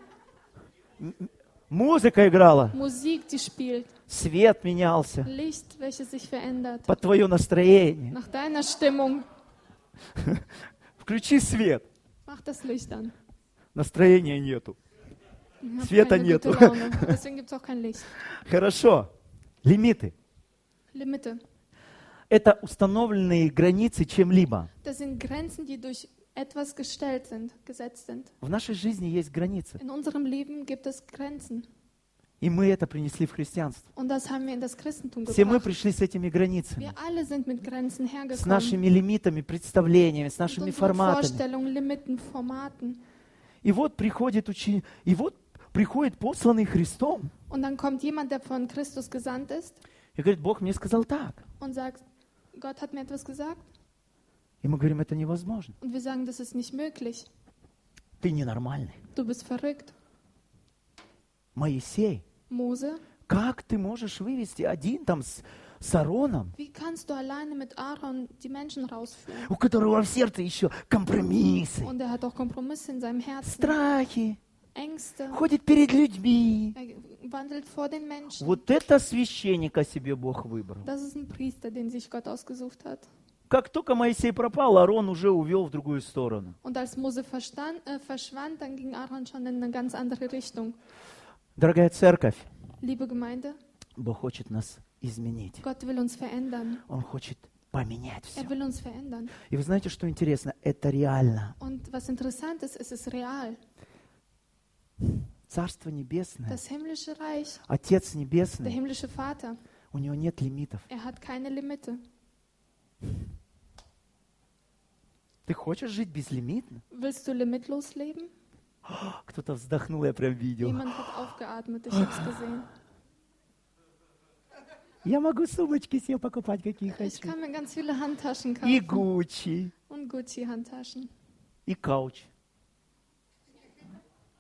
музыка играла,
Musik, die spielt.
свет менялся
Licht, welches sich verändert.
под твое настроение.
Nach deiner Stimmung.
Включи свет,
Mach das Licht an.
настроения нету.
Ich hab
Света
keine
нету.
gute Laune. Deswegen gibt es auch kein Licht.
Хорошо, лимиты.
Limite.
Это установленные границы чем-либо.
Das sind Grenzen, die durch etwas gestellt sind, gesetzt sind.
В нашей жизни есть границы,
In unserem Leben gibt es Grenzen.
и мы это принесли в христианство.
Und das haben wir in das Christentum
Все мы
gebracht.
пришли с этими границами,
Wir alle sind mit Grenzen
с
hergekommen.
нашими лимитами, представлениями, с
Mit
нашими
unseren
форматами.
Vorstellungen, Limiten, Formaten.
И вот приходит учи... и вот приходит посланный Христом
Und dann kommt jemand, der von Christus gesandt ist
и говорит: Бог мне сказал так.
und sagt, Gott hat mir etwas gesagt.
И мы говорим: это невозможно.
Und wir sagen, das ist nicht möglich.
Ты ненормальный.
Du bist verrückt.
Моисей,
Mose,
как ты можешь вывести один там с, с Ароном,
wie kannst du alleine mit Aaron die Menschen rausführen?
у которого в сердце еще компромиссы,
Und er hat auch Kompromisse in seinem Herzen,
страхи,
Ängste.
ходит перед людьми.
Er wandelt vor den Menschen.
Вот это священника себе Бог выбрал.
Das ist ein Priester, den sich Gott ausgesucht hat.
Как только Моисей пропал, Арон уже увел в другую сторону.
Und als Mose verstand, äh, verschwand, dann ging Aaron schon in eine ganz andere Richtung.
Дорогая церковь,
Liebe Gemeinde,
Бог хочет нас изменить.
Gott will uns verändern.
Он хочет поменять все.
Er will uns verändern.
И вы знаете, что интересно? Это реально.
Und was interessant ist, es ist real.
Царство Небесное,
Das himmlische Reich,
Отец
der
Небесный,
himmlische Vater,
у Него нет лимитов.
er hat keine Limite.
Ты хочешь жить безлимитно?
Willst du limitlos leben?
Кто-то вздохнул, я прям видел.
Jemand hat aufgeatmet, ich habe es gesehen.
Я могу сумочки себе покупать, какие
Ich
хочу.
kann mir ganz viele Handtaschen
И
kaufen
Гуччи,
und Gucci-Handtaschen
и Кауч.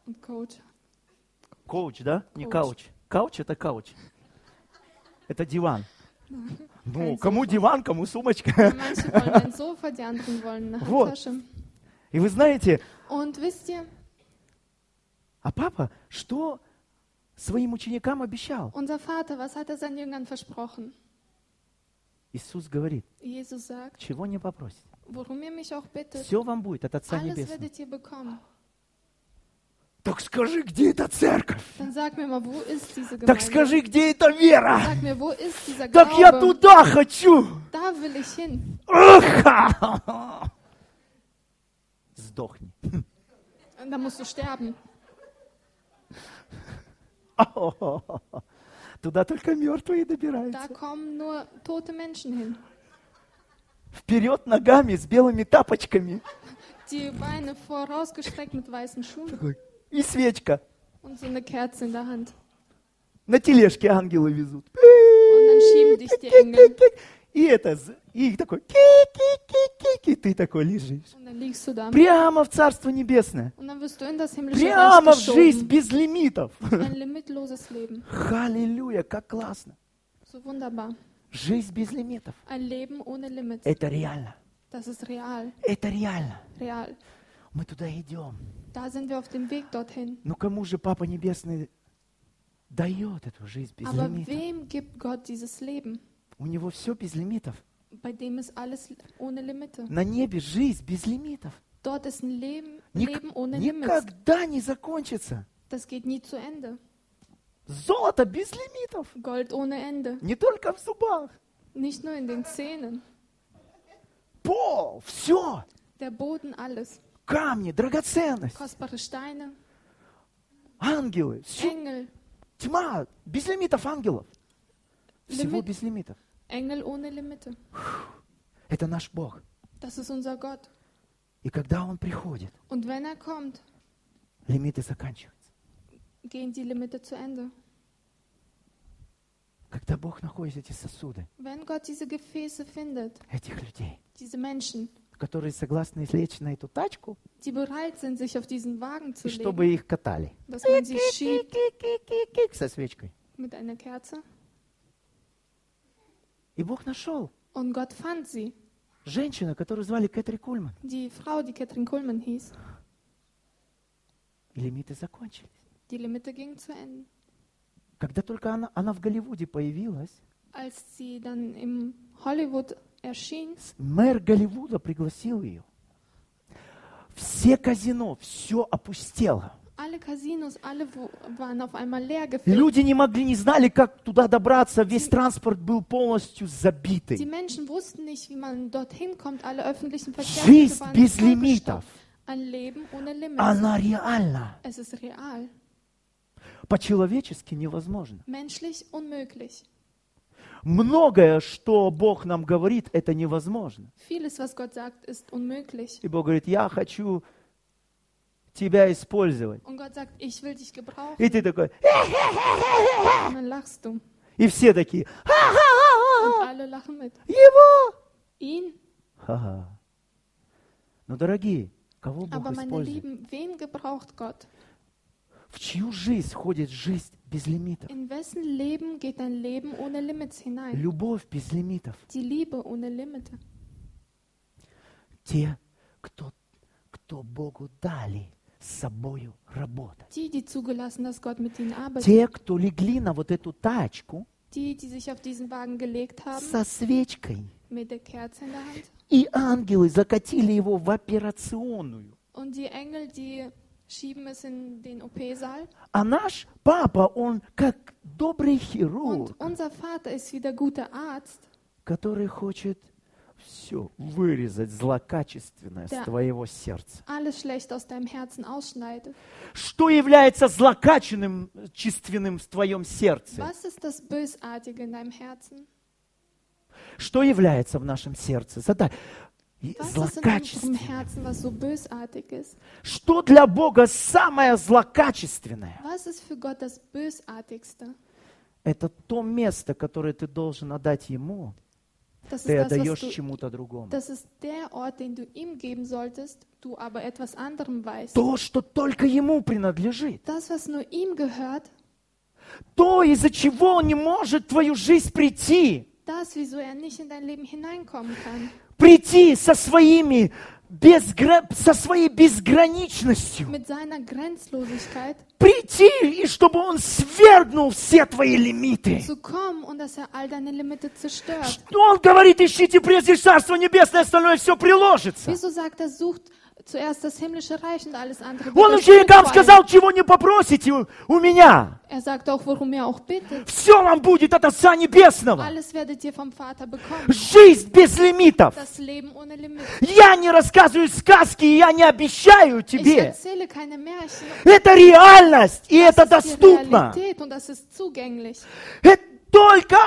und Coach.
Коуч, да? Не
Коуч.
кауч. Кауч это кауч. Это диван. Ну,
Kein
кому
Sofa.
диван, кому сумочка.
Manche wollen ein Sofa, die anderen wollen eine
Вот.
Handtasche.
И вы знаете,
Und wisst ihr,
а папа что своим ученикам обещал?
unser Vater, was hat er seinen Jüngern versprochen?
Иисус говорит,
Jesus sagt,
чего не попросите.
worum ihr mich auch bittet,
Все вам будет от Отца
alles
Небесного.
werdet ihr bekommen.
Так скажи, где эта церковь?
Dann sag mir mal, wo ist diese
Так
Gemeinde?
скажи, где эта вера?
Sag mir, wo ist dieser
Так я
Glaube?
туда хочу.
Da will ich hin.
Ах! Сдохни.
Und dann musst du sterben.
Туда только мертвые
Da
добираются.
kommen nur tote Menschen hin.
Вперед ногами с белыми тапочками.
Die Beine vorausgestreckt mit weißen Schuhen
Такой. И свечка.
und so eine Kerze in der Hand.
На тележке ангелы везут.
Und dann schieben dich die Engel.
И это, з- и их такой, ки-ки-ки-ки, и ты такой лежишь.
Und dann liegst du da.
Прямо в Царство Небесное.
Und dann wirst du in das himmlische
Прямо
Reich
в жизнь
geschoben.
без лимитов.
Ein limitloses Leben.
Аллилуйя, как классно.
So wunderbar.
Жизнь без лимитов.
Ein Leben ohne Limits.
Это реально.
Das ist real.
Это реально.
Real.
Мы туда идем.
Da sind wir auf dem Weg dorthin.
Ну кому же Папа Небесный дает эту жизнь без
Aber
лимитов?
wem gibt Gott dieses Leben?
У него все без лимитов.
Bei dem ist alles ohne Limite.
На небе жизнь без лимитов.
Dort ist ein Leben,
Ник-
Leben ohne Limits.
никогда не закончится.
Das geht nie zu Ende.
Золото без лимитов.
Gold ohne Ende.
Не только в зубах.
Nicht nur in den Zähnen.
Пол, все.
Der Boden, alles.
Камни, драгоценность,
Kostbare Steine,
ангелы, все.
Engel.
Тьма, без лимитов ангелов. Всего
Лимит.
без лимитов.
Engel ohne Limite.
Это наш Бог.
Das ist unser Gott.
И когда Он приходит,
Und wenn er kommt,
лимиты заканчиваются.
gehen die Limite zu Ende.
Когда Бог находит эти сосуды,
Wenn Gott diese Gefäße findet,
этих людей,
diese Menschen,
которые согласны лечь на эту тачку,
die bereit sind, sich auf diesen Wagen zu
и чтобы
legen,
их катали.
dass man sie schiebt
Ки-ки-ки-ки-ки, со свечкой.
mit einer Kerze.
И Бог нашел
Und Gott fand sie,
женщину, которую звали Кэтри Кульман.
die Frau, die Katrin Kuhlmann hieß.
И лимиты закончились.
Die Limite ging zu Ende.
Когда только она, она в Голливуде появилась,
Als sie dann im Hollywood erschien,
с- мэр Голливуда пригласил ее. Все казино, все опустело.
alle Casinos, alle wo, waren auf einmal leer gefüllt.
Люди не могли, не знали, как туда добраться. Весь транспорт был полностью
Die
забитый.
Menschen wussten nicht, wie man dorthin kommt. Alle öffentlichen
Жизнь
Verkehrsmittel waren
без
vollgestopft.
лимитов.
Ein Leben ohne Limits.
Она реальна.
Es ist real.
По-человечески невозможно.
Menschlich unmöglich.
Многое, что Бог нам говорит, это невозможно.
Vieles, was Gott sagt, ist unmöglich.
И Бог говорит, я хочу тебя использовать.
Und Gott sagt, ich will dich gebrauchen.
И ты такой,
Und dann lachst du.
и все такие,
Und alle lachen mit.
его.
Ihn.
Ха-ха. Ну, дорогие, кого Бог
Aber meine
использует?
Lieben, wen gebraucht Gott?
В чью жизнь входит жизнь без лимитов?
In wessen Leben geht dein Leben ohne Limits hinein?
Любовь без лимитов.
Die Liebe ohne Limite.
Те, кто, кто Богу дали с собою работать.
Die, die zugelassen, dass Gott mit ihnen arbeitet.
Те, кто легли на вот эту тачку
Die, die sich auf diesen Wagen gelegt haben,
со свечкой,
mit der Kerze in der Hand.
и ангелы закатили его в операционную.
Und die Engel, die schieben es in den O P-Saal.
А наш папа, он как добрый хирург,
Und unser Vater ist wie der gute Arzt,
который хочет все вырезать злокачественное с
Да.
твоего сердца.
alles schlecht aus deinem Herzen ausschneidet.
Что является злокачественным чувственным в твоем сердце?
Was ist das Bösartige in deinem Herzen?
Что является в нашем сердце? Задай. И
Was ist in unserem
Злокачественное.
Herzen, was so bösartig ist?
Что для Бога самое злокачественное?
Was ist für Gott das Bösartigste?
Это то место, которое ты должен отдать Ему
Das
ты
ist das,
отдаешь
was du,
чему-то другому.
das ist der Ort, den du ihm geben solltest, du aber etwas anderem weißt.
То, что только ему принадлежит.
Das, was nur ihm gehört,
То, из-за чего он не может в твою жизнь прийти.
das, wieso er nicht in dein Leben hineinkommen kann.
Прийти со своими безгра... со своей безграничностью.
Mit seiner Grenzlosigkeit
Прийти, и чтобы он свергнул все твои лимиты.
zu kommen und dass er all deine Limite zerstört.
Он говорит, ищите прежде Царство Небесное, остальное все приложится.
Wieso sagt er, sucht zuerst das himmlische Reich und alles andere wird
Он
euch
ученикам
zufallen.
сказал, чего не попросите у, у меня.
Er sagt auch, worum ihr auch bittet.
Все вам будет от Отца Небесного.
Alles werdet ihr vom Vater bekommen.
Жизнь без лимитов.
Das Leben ohne Limit.
Я не рассказываю сказки, и я не обещаю
Ich
тебе.
erzähle keine Märchen.
Это реальность, и это
Das ist die
доступно.
Realität und das ist zugänglich.
Это только...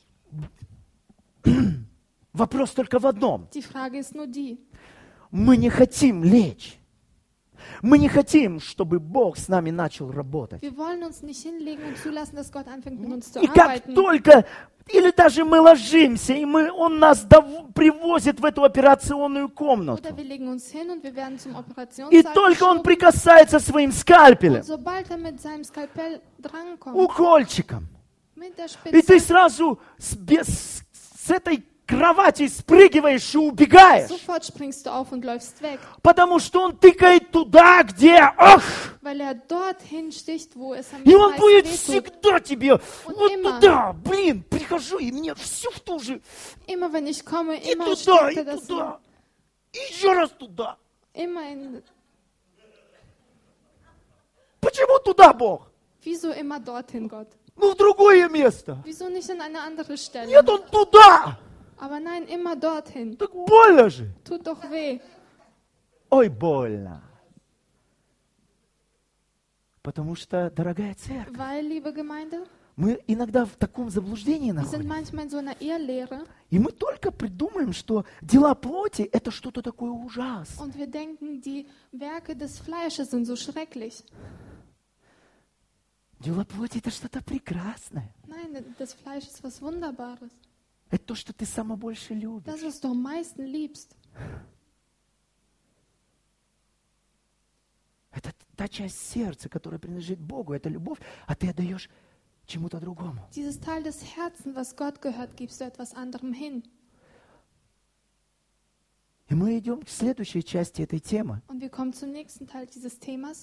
Вопрос только в одном.
Die Frage ist nur die.
Мы не хотим лечь. Мы не хотим, чтобы Бог с нами начал работать.
Wir wollen uns nicht hinlegen und zulassen, dass Gott anfängt, mit uns zu
И как
arbeiten.
только, или даже мы ложимся, и мы, Он нас дов- привозит в эту операционную комнату.
Oder wir legen uns hin und wir werden zum
И
Operationssaal
только Он
geschoben.
прикасается своим скальпелем,
Und sobald er mit seinem Skalpell drankommt,
укольчиком,
mit der
и ты
Spitze,
сразу с, без- с этой кровати спрыгиваешь и убегаешь.
sofort springst du auf und läufst weg,
Потому что Он тыкает туда, где, ох,
weil er dorthin sticht, wo es am
и Он будет
meisten wehtut.
всегда тебе вот
immer.
туда, блин, прихожу, и мне все в ту же,
Immer wenn ich komme,
и
immer
туда,
steckt
и
er das
туда, и еще раз туда.
immer in,
Почему туда, Бог?
wieso immer dorthin, Gott?
Ну, в другое место.
Wieso nicht an eine andere Stelle?
Нет, Он туда.
Aber nein, immer dorthin.
Так больно же.
Tut doch weh.
Ой, больно. Потому что, дорогая церковь,
Weil, liebe Gemeinde,
мы иногда в таком заблуждении
wir sind
находимся.
manchmal in so einer Irrlehre
И мы только придумаем, что дела плоти – это что-то такое ужасное.
und wir denken, die Werke des Fleisches sind so schrecklich.
Дела плоти – это что-то прекрасное.
Nein, das Fleisch ist was Wunderbares.
Это то, что ты самое больше любишь.
Das, was du am meisten liebst.
Это та часть сердца, которая принадлежит Богу. Это любовь, а ты отдаешь чему-то другому.
Dieses Teil des Herzens, was Gott gehört, gibst du etwas anderem hin.
И мы идем к следующей части этой темы.
Und wir kommen zum nächsten Teil dieses Themas.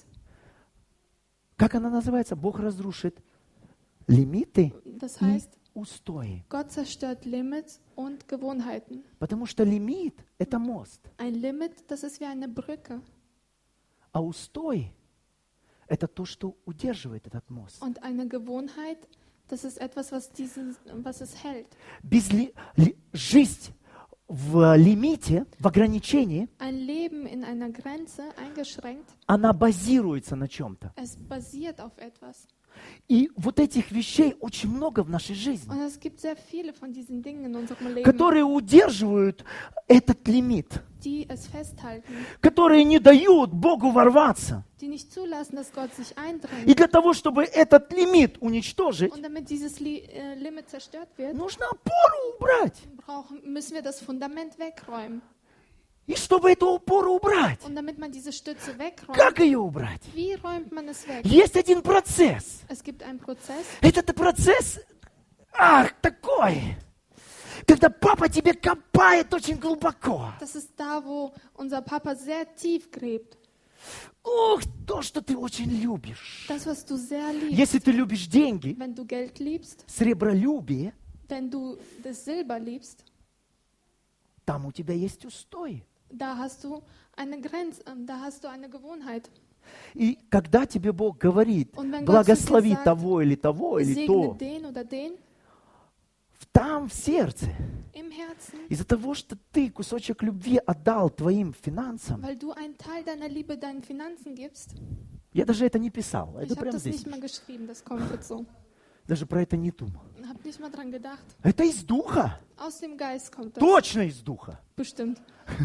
Как она называется? Бог разрушит лимиты
Das
и
heißt,
устои.
Gott zerstört Limits und Gewohnheiten.
Потому что лимит – это мост,
Ein Limit, das ist wie eine Brücke.
а устой – это то, что удерживает этот мост.
Und eine Gewohnheit, das ist etwas, was, diesen, was es hält.
Без ли, ли- жизнь в лимите, в ограничении,
Ein Leben in einer Grenze eingeschränkt,
она базируется на чем-то.
es basiert auf etwas.
И вот этих вещей очень много в нашей жизни,
Und es gibt sehr viele von diesen Dingen in unserem Leben,
которые удерживают этот лимит,
die es festhalten,
которые не дают Богу ворваться.
die nicht zulassen, dass Gott sich
И
eindringt.
для того, чтобы этот лимит уничтожить,
Und damit dieses Li äh, Limit zerstört wird,
нужно опору убрать.
brauchen, müssen wir das Fundament wegräumen.
И чтобы эту опору убрать,
Und damit man diese Stütze wegräumt,
как ее убрать?
wie räumt man es weg?
Есть один процесс.
Es gibt einen Prozess,
Этот процесс, ах, такой, когда папа тебе копает очень глубоко.
das ist da, wo unser Papa sehr tief gräbt.
Ух, то, что ты очень любишь.
Das, was du sehr liebst.
Если ты любишь деньги,
Wenn du Geld liebst,
сребролюбие,
wenn du das Silber liebst,
там у тебя есть устой.
da hast du eine Grenze, ähm, da hast du eine Gewohnheit.
И когда тебе Бог говорит,
Und wenn Gott
благослови
zu dir sagt,
того или того или
Segne
то,
den oder den
там в сердце,
im Herzen,
из-за того, что ты кусочек любви отдал твоим финансам,
weil du einen Teil deiner Liebe deinen Finanzen gibst.
я даже это не писал,
Ich
это
habe
прям
das
здесь,
nicht mal geschrieben, das kommt jetzt so.
даже про это не думал.
Hab nicht mal dran gedacht.
Это из духа,
Aus dem Geist kommt das.
точно из духа.
Bestimmt.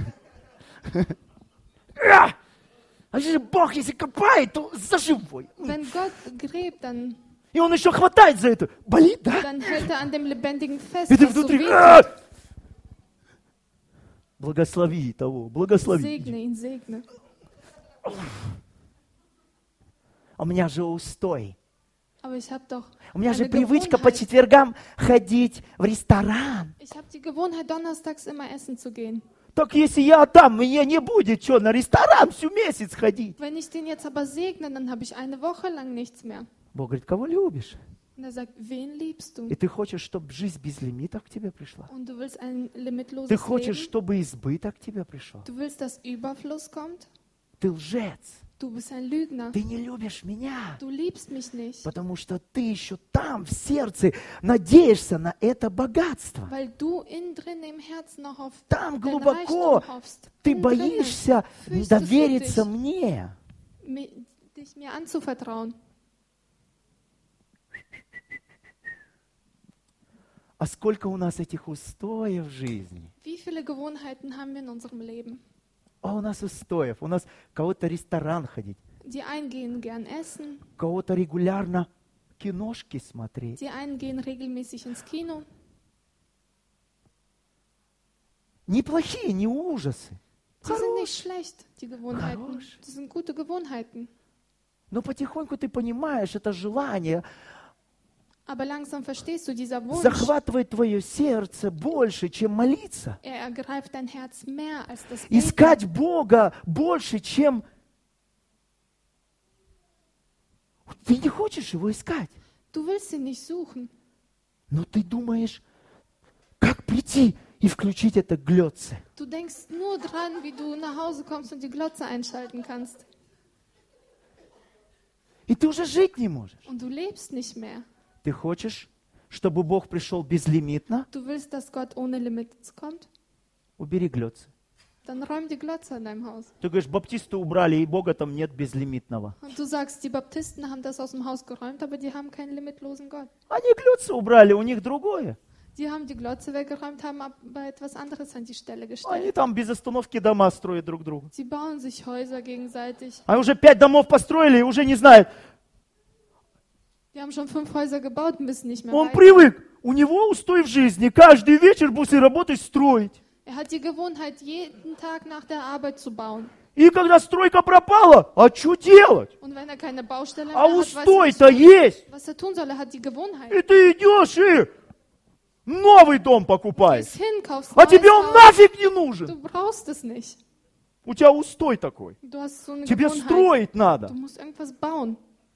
А! А же Бог, если копает, то за живой.
Wenn Gott gräbt, dann,
И Он еще хватает за это. Болит, да?
dann hält er an dem Lebendigen fest,
И ты
was so
внутри,
wehtut.
а! Благослови того, благослови.
Segne ihn, segne.
У меня же устой.
Aber ich habe doch
У меня же
eine
привычка по
Gewohnheit.
четвергам ходить в ресторан.
Ich habe die Gewohnheit, donnerstags immer essen zu gehen.
Так если я там, меня не будет, что, на ресторан всю месяц ходить?
Wenn ich den jetzt aber segne, dann habe ich eine Woche lang nichts mehr.
Бог говорит, кого любишь?
Und er sagt, wen liebst du?
И ты хочешь, чтобы жизнь без лимитов к тебе пришла?
Und du willst ein
Ты
limitloses
хочешь,
Leben?
чтобы избыток к тебе пришел?
Du willst, dass Überfluss kommt?
Ты лжец.
Du bist ein Lügner.
Ты не любишь меня.
Du liebst mich nicht,
Потому что ты еще там, в сердце, надеешься на это богатство.
weil du innen drin im Herzen noch auf
Там
dein
глубоко
Reichtum hoffst.
ты
Innen drinnen
боишься
fürchtest du
довериться
dich,
мне.
mi- dich mir anzuvertrauen.
А сколько у нас этих устоев в жизни?
Wie viele Gewohnheiten haben wir in unserem Leben?
А у нас устоев. У нас у кого-то ресторан ходить,
Die einen gehen gern essen,
у кого-то регулярно киношки смотреть.
die einen gehen regelmäßig ins Kino.
Неплохие, не ужасы.
Die sind nicht
Хорошие.
schlecht, die Gewohnheiten.
Хорош.
Das sind gute Gewohnheiten.
Но потихоньку ты понимаешь, это желание
Aber langsam verstehst du, dieser Wunsch,
захватывает твое сердце больше, чем молиться.
er ergreift dein Herz mehr als das Beten.
Искать Бога больше, чем... Ты не хочешь его искать,
Du willst ihn nicht suchen,
но ты думаешь, как прийти и включить это глёдце.
du denkst nur dran, wie du nach Hause kommst und die Glotze einschalten kannst.
И ты уже жить не можешь.
Und du lebst nicht mehr.
Ты хочешь, чтобы Бог пришел безлимитно?
Du willst, dass Gott ohne Limits kommt?
Убери глёдце.
Dann räum die Glotze in deinem Haus.
Ты говоришь, баптисты убрали, и Бога там нет безлимитного.
Und du sagst, die Baptisten haben das aus dem Haus geräumt, aber die haben keinen limitlosen Gott.
Они глёдце убрали, у них другое.
Die haben die Glotze weggeräumt, haben aber etwas anderes an die Stelle
Они
gestellt.
там без остановки дома строят друг другу.
Sie bauen sich Häuser gegenseitig.
А уже пять домов построили и уже не знают.
Die haben schon fünf Häuser gebaut und wissen nicht mehr
Он
weiter.
привык, у него устой в жизни. Каждый вечер после работы строить.
Er hat die Gewohnheit, jeden Tag nach der Arbeit zu bauen.
И когда стройка пропала, а что делать?
Und wenn er keine Baustelle
А
mehr hat, weiß er
устой-то
nicht,
есть.
was er tun soll. Er hat die Gewohnheit.
И ты идешь и новый дом
Du
покупаешь.
gehst hin, kaufst
А
neues
тебе он
Haus.
нафиг не нужен.
Du brauchst es nicht.
У тебя устой такой.
Du hast so eine
Тебе
Gewohnheit.
строить
Du
надо.
musst irgendwas bauen.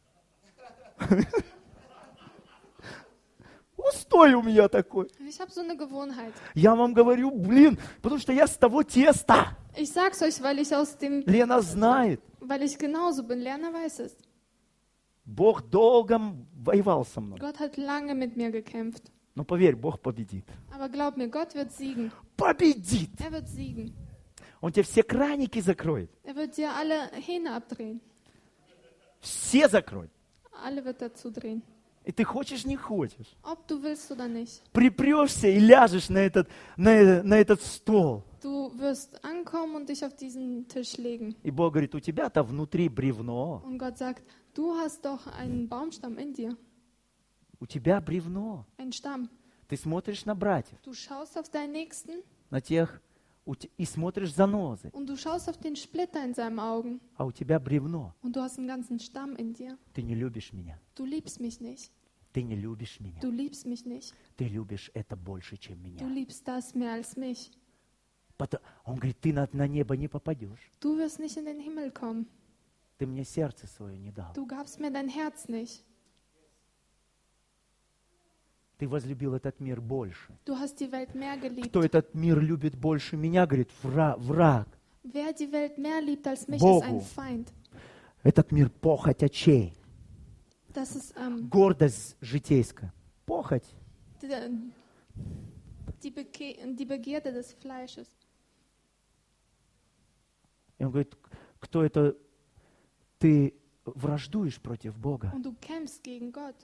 Устой у меня такой.
Ich habe so eine Gewohnheit.
Я вам говорю, блин, потому что я с того теста.
Ich sag's euch, weil ich aus dem,
Лена знает.
weil ich genauso bin. Lerner weiß es.
Бог долго воевал со мной.
Gott hat lange mit mir gekämpft.
Но поверь, Бог победит.
Aber glaub mir, Gott wird siegen.
Победит.
Er wird siegen.
Он тебе все краники закроет.
Er wird dir alle Hähne abdrehen.
Все закроет.
Alle wird er zudrehen.
И ты хочешь, не хочешь.
Ob du willst oder nicht.
Припрешься и ляжешь на этот, на, на этот стол.
Du wirst ankommen und dich auf diesen Tisch legen.
И Бог говорит, у тебя-то внутри бревно.
Und Gott sagt, du hast doch einen Baumstamm in dir.
У тебя бревно.
Einen Stamm.
Ты смотришь на братьев,
Du schaust auf deinen Nächsten
на тех, у те- и смотришь занозы.
und du schaust auf den Splitter in seinen Augen.
А у тебя бревно.
Und du hast einen ganzen Stamm in dir.
Ты не любишь меня.
Du liebst mich nicht.
Ты не любишь меня.
Du liebst mich nicht.
Ты любишь это больше, чем
Du
меня.
liebst das mehr als mich.
Пото- Он говорит, ты на, на небо не попадешь.
Du wirst nicht in den Himmel kommen.
Ты мне сердце свое не дал.
Du gabst mir dein Herz nicht.
Ты возлюбил этот мир больше.
Du hast die Welt mehr geliebt.
Кто этот мир любит больше меня, говорит, вра- враг.
Wer die Welt mehr liebt als mich,
Богу.
ist ein Feind.
Этот мир похоть очей.
Das ist ähm,
Гордость житейская. Похоть.
die, die, Beke die Begierde des Fleisches.
И он говорит, кто это? Ты враждуешь против Бога.
Und du kämpfst gegen Gott.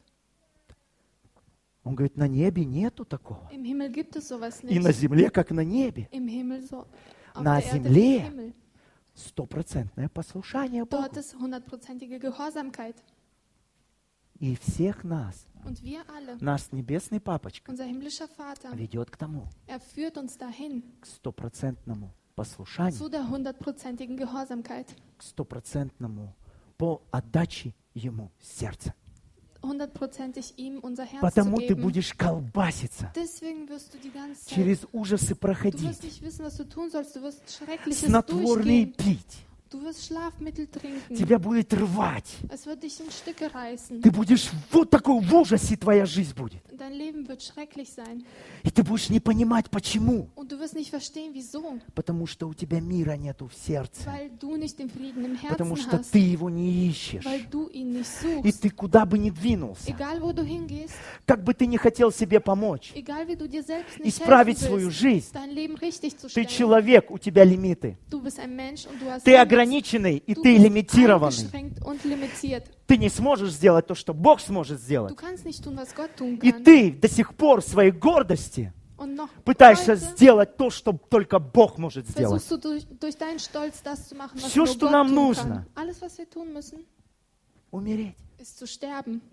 Он говорит, на небе нету такого.
Im Himmel gibt es sowas
И на
nicht.
земле, как на небе.
Im Himmel so. Auf
На
der Erde
земле.
wie im Himmel.
Стопроцентное послушание Богу.
Dort ist hundertprozentige Gehorsamkeit.
И всех нас,
Und wir alle,
наш небесный папочка,
unser himmlischer Vater,
ведет к тому,
er führt uns dahin,
к стопроцентному послушанию,
zu der hundertprozentigen Gehorsamkeit,
к стопроцентному по отдаче Ему сердца.
hundertprozentig ihm unser Herz zu
Потому ты
geben.
будешь колбаситься,
Deswegen wirst du die ganze Zeit,
через ужасы
du wirst
проходить,
nicht wissen, was du tun sollst, du wirst Schreckliches
снотворные
durchgehen,
пить,
du wirst Schlafmittel trinken,
тебя будет рвать.
es wird dich in Stücke reißen,
Ты будешь вот такой в ужасе, твоя жизнь будет.
dein Leben wird schrecklich sein
И ты будешь не понимать, почему.
und du wirst nicht verstehen, wieso,
Потому что у тебя мира нету в сердце.
weil du nicht den Frieden im
Потому
Herzen
что
hast,
ты его не ищешь.
weil du ihn nicht
И
suchst.
ты куда бы ни двинулся,
Egal wo du hingehst,
как бы ты не хотел себе помочь,
egal wie du dir selbst nicht
исправить
helfen
свою
willst,
жизнь,
dein Leben richtig zu
ты
stellen.
человек, у тебя лимиты.
Du bist ein Mensch und du hast
Ты
Limits.
ограниченный, и
Du
ты
bist
лимитированный.
eingeschränkt und limitiert.
Ты не сможешь сделать то, что Бог сможет
Du
сделать.
kannst nicht tun, was Gott tun
И
kann.
ты до сих пор в своей гордости
Und noch
пытаешься
heute
сделать то, что только Бог может сделать.
versuchst du durch, durch deinen Stolz das zu machen, was
Всё,
nur
что
Gott
нам
tun
нужно.
kann. Alles, was wir tun müssen,
Умереть.
ist zu sterben.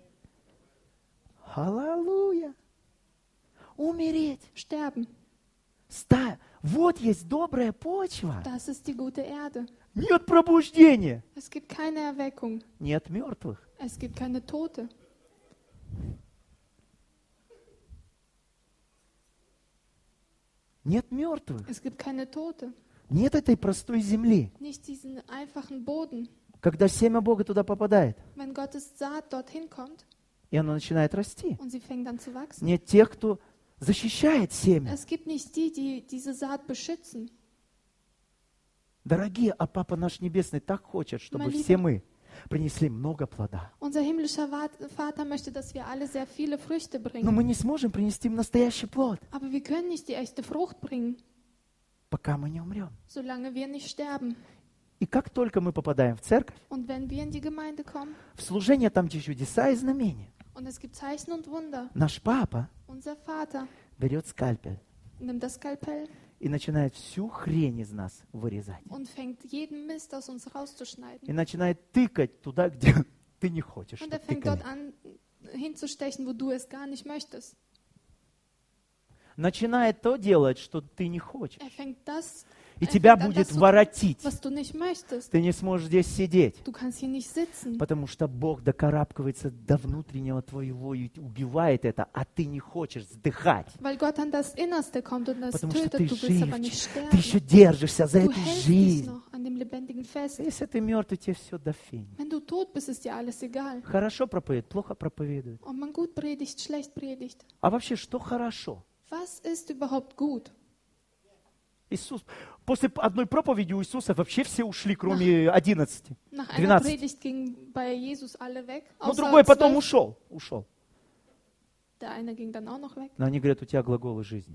Аллилуйя. Умереть.
Sterben.
Ста- Вот есть добрая почва.
Das ist die gute Erde.
Нет пробуждения.
Es gibt keine Erweckung.
Нет мертвых.
Es gibt keine Tote.
Нет мертвых.
Es gibt keine Tote.
Нет этой простой земли.
Nicht diesen einfachen Boden.
Когда семя Бога туда попадает,
Wenn Gottes Saat dorthin kommt
и оно начинает расти.
und sie fängt an zu wachsen.
Нет тех, кто защищает семя.
Es gibt nicht die, die diese Saat beschützen.
Дорогие, а Папа наш Небесный так хочет, чтобы
Mein
все
Lieber.
мы принесли много плода.
Unser himmlischer Wat- Vater möchte, dass wir alle sehr viele Früchte
Но
bringen.
мы не сможем принести им настоящий плод,
Aber wir können nicht die echte Frucht bringen,
пока мы не умрем.
solange wir nicht sterben.
И как только мы попадаем в церковь,
Und wenn wir in die Gemeinde kommen
в служение там где чудеса и знамения,
und es gibt Zeichen und Wunder,
наш Папа
unser Vater
берет скальпель
nimmt das Skalpell
и начинает всю хрень из нас вырезать.
und fängt jeden Mist aus uns
И
rauszuschneiden.
начинает тыкать туда, где ты не хочешь,
Und
чтобы
er fängt
тыкали.
dort an hinzustechen, wo du es gar nicht möchtest.
Начинает то делать, что ты не хочешь.
Er fängt das,
И
er
тебя
fängt an,
будет
das zu tun,
воротить.
was du nicht möchtest.
Ты не сможешь здесь сидеть.
Du kannst hier nicht sitzen,
Потому что Бог докарабкивается до внутреннего твоего и убивает это, а ты не хочешь вздыхать.
weil Gott an das Innerste kommt und das
Потому что ты
tötet. Du willst aber
жив,
nicht
ты еще
sterben.
держишься за
Du
эту
hältst dich
жизнь.
noch an dem Lebendigen fest.
Если ты мертвый, тебе все до фени.
Wenn du tot bist, ist dir alles egal.
Хорошо проповедует, плохо проповедует.
Ob man gut predigt, schlecht predigt.
А вообще, что хорошо?
Was ist überhaupt gut?
Иисус, после одной проповеди у Иисуса вообще все ушли, кроме одиннадцати.
Nach einer
двенадцать.
Predigt gingen bei Jesus alle weg,
Но
außer
другой потом
zwölf.
ушел. Ушел.
Der eine ging dann auch noch weg.
Но они говорят, у тебя глаголы жизни.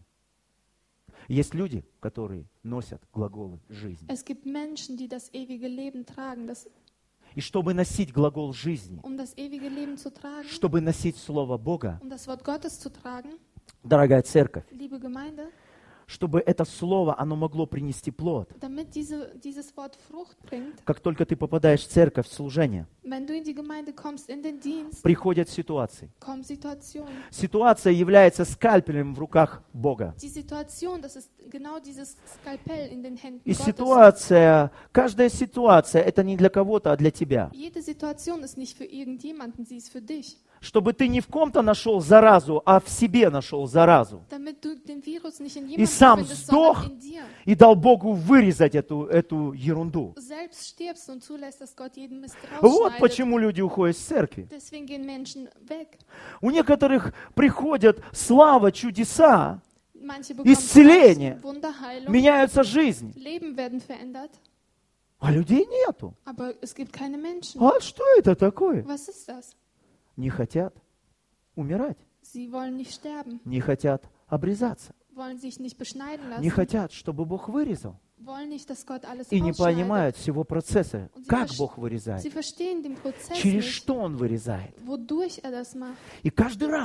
Есть люди, которые носят глаголы жизни.
Es gibt Menschen, die das ewige Leben tragen. Das,
И чтобы носить глагол жизни,
um das ewige Leben zu tragen,
чтобы носить Слово Бога,
um das Wort Gottes zu tragen,
дорогая церковь,
liebe Gemeinde,
чтобы это Слово, оно могло принести плод.
damit diese, dieses Wort Frucht bringt,
Как только ты попадаешь в церковь, в служение,
wenn du in die Gemeinde kommst, in den Dienst,
приходят ситуации.
kommen Situationen.
Ситуация является скальпелем в руках Бога.
Die Situation, das ist genau dieses Skalpell in den Händen
И
Gottes.
ситуация, каждая ситуация, это не для кого-то, а для тебя.
Jede Situation ist nicht für irgendjemanden, sie ist für dich.
Чтобы ты не в ком-то нашел заразу, а в себе нашел заразу.
Damit du den Virus nicht in
И
jemandem
сам
findest,
сдох,
sondern in dir.
и дал Богу вырезать эту, эту ерунду.
Selbst stirbst und zulässt, dass Gott jeden Mist
Вот
rausschneidet.
почему люди уходят с церкви.
Deswegen gehen Menschen weg.
У некоторых приходят слава, чудеса,
Manche bekommen
Исцеление.
Zeichen, Wunderheilung,
меняются жизни,
Leben werden verändert,
а людей нету.
aber es gibt keine Menschen.
А что это такое?
Was ist das?
Не хотят умирать,
Sie wollen nicht sterben,
не хотят обрезаться,
wollen sich nicht beschneiden
не
lassen,
хотят, чтобы Бог вырезал.
wollen nicht, dass Gott alles
И не
ausschneidet.
понимают всего процесса,
Und sie
как
verst-
Бог вырезает,
Sie verstehen den Prozess
через
nicht,
что Он вырезает.
wodurch er das macht.
И каждый раз,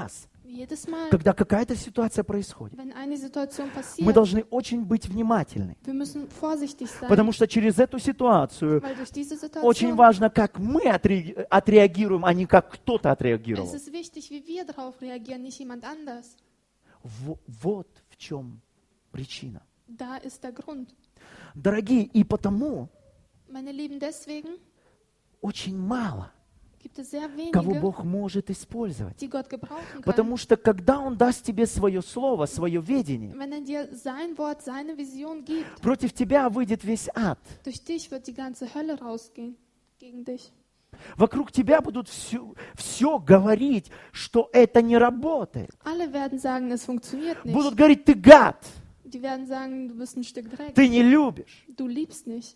Jedes Mal,
когда какая-то ситуация происходит,
wenn eine Situation
мы
passiert,
должны очень быть внимательны.
wir müssen vorsichtig sein,
Потому что через эту ситуацию
weil durch diese
очень
Situation
важно, как мы отре- отреагируем, а не как кто-то отреагировал.
es ist wichtig, wie wir darauf reagieren, nicht jemand anders.
Во- Вот в чем причина.
Da ist der Grund.
Дорогие, и потому
Meine Lieben, deswegen
очень мало,
gibt es sehr
кого
wenige,
Бог может использовать.
die Gott gebrauchen kann.
Потому что когда Он даст тебе свое слово, свое видение,
Wenn er dir sein Wort, seine Vision gibt,
против тебя выйдет весь ад.
durch dich wird die ganze Hölle rausgehen, gegen dich.
Вокруг тебя будут все, все говорить, что это не работает.
Alle werden sagen, es funktioniert nicht.
Будут говорить, ты гад,
Die werden sagen, du bist ein Stück Dreck.
ты не любишь.
Du liebst nicht.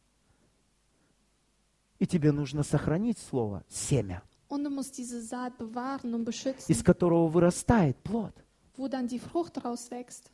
И тебе нужно сохранить слово семя,
Und du musst diese Saat bewahren und beschützen,
из которого вырастает плод.
wo dann die Frucht rauswächst.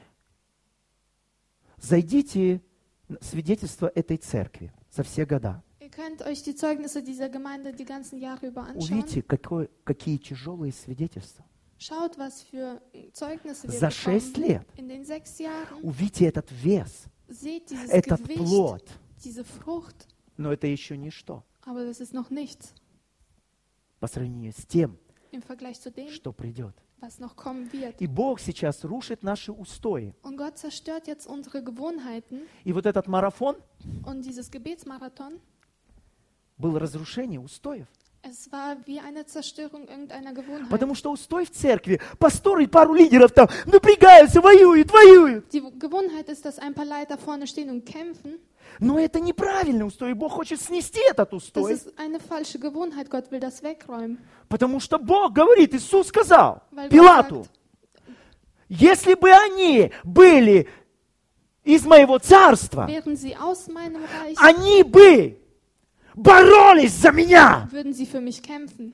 Зайдите в свидетельство этой церкви за все года.
Ihr könnt euch die Zeugnisse dieser Gemeinde die ganzen Jahre über anschauen.
Увидите, какое, какие тяжелые свидетельства.
Schaut, was für Zeugnisse wir
За шесть
bekommen.
лет.
In den sechs Jahren
Увидите этот вес,
seht dieses
этот
Gewicht,
плод.
diese Frucht.
Но это еще ничто
Aber das ist noch nichts
по сравнению с тем,
im Vergleich zu dem,
что придет.
was noch kommen wird.
И Бог сейчас рушит наши устои.
Und Gott zerstört jetzt unsere Gewohnheiten.
И вот этот марафон
Und dieses Gebetsmarathon,
был разрушение устоев.
es war wie eine Zerstörung irgendeiner Gewohnheit.
Потому что устой в церкви, пасторы и пару лидеров там напрягаются, воюют, воюют.
Die Gewohnheit ist, dass ein paar Leiter vorne stehen und kämpfen.
Но это неправильный устой, и Бог хочет снести этот
Das
устой.
ist eine falsche Gewohnheit. Gott will das wegräumen.
Потому что Бог говорит, Иисус сказал
Weil Gott
Пилату,
sagt,
если бы они были из моего царства,
wären sie aus meinem Reich,
они бы боролись за меня.
würden sie für mich kämpfen.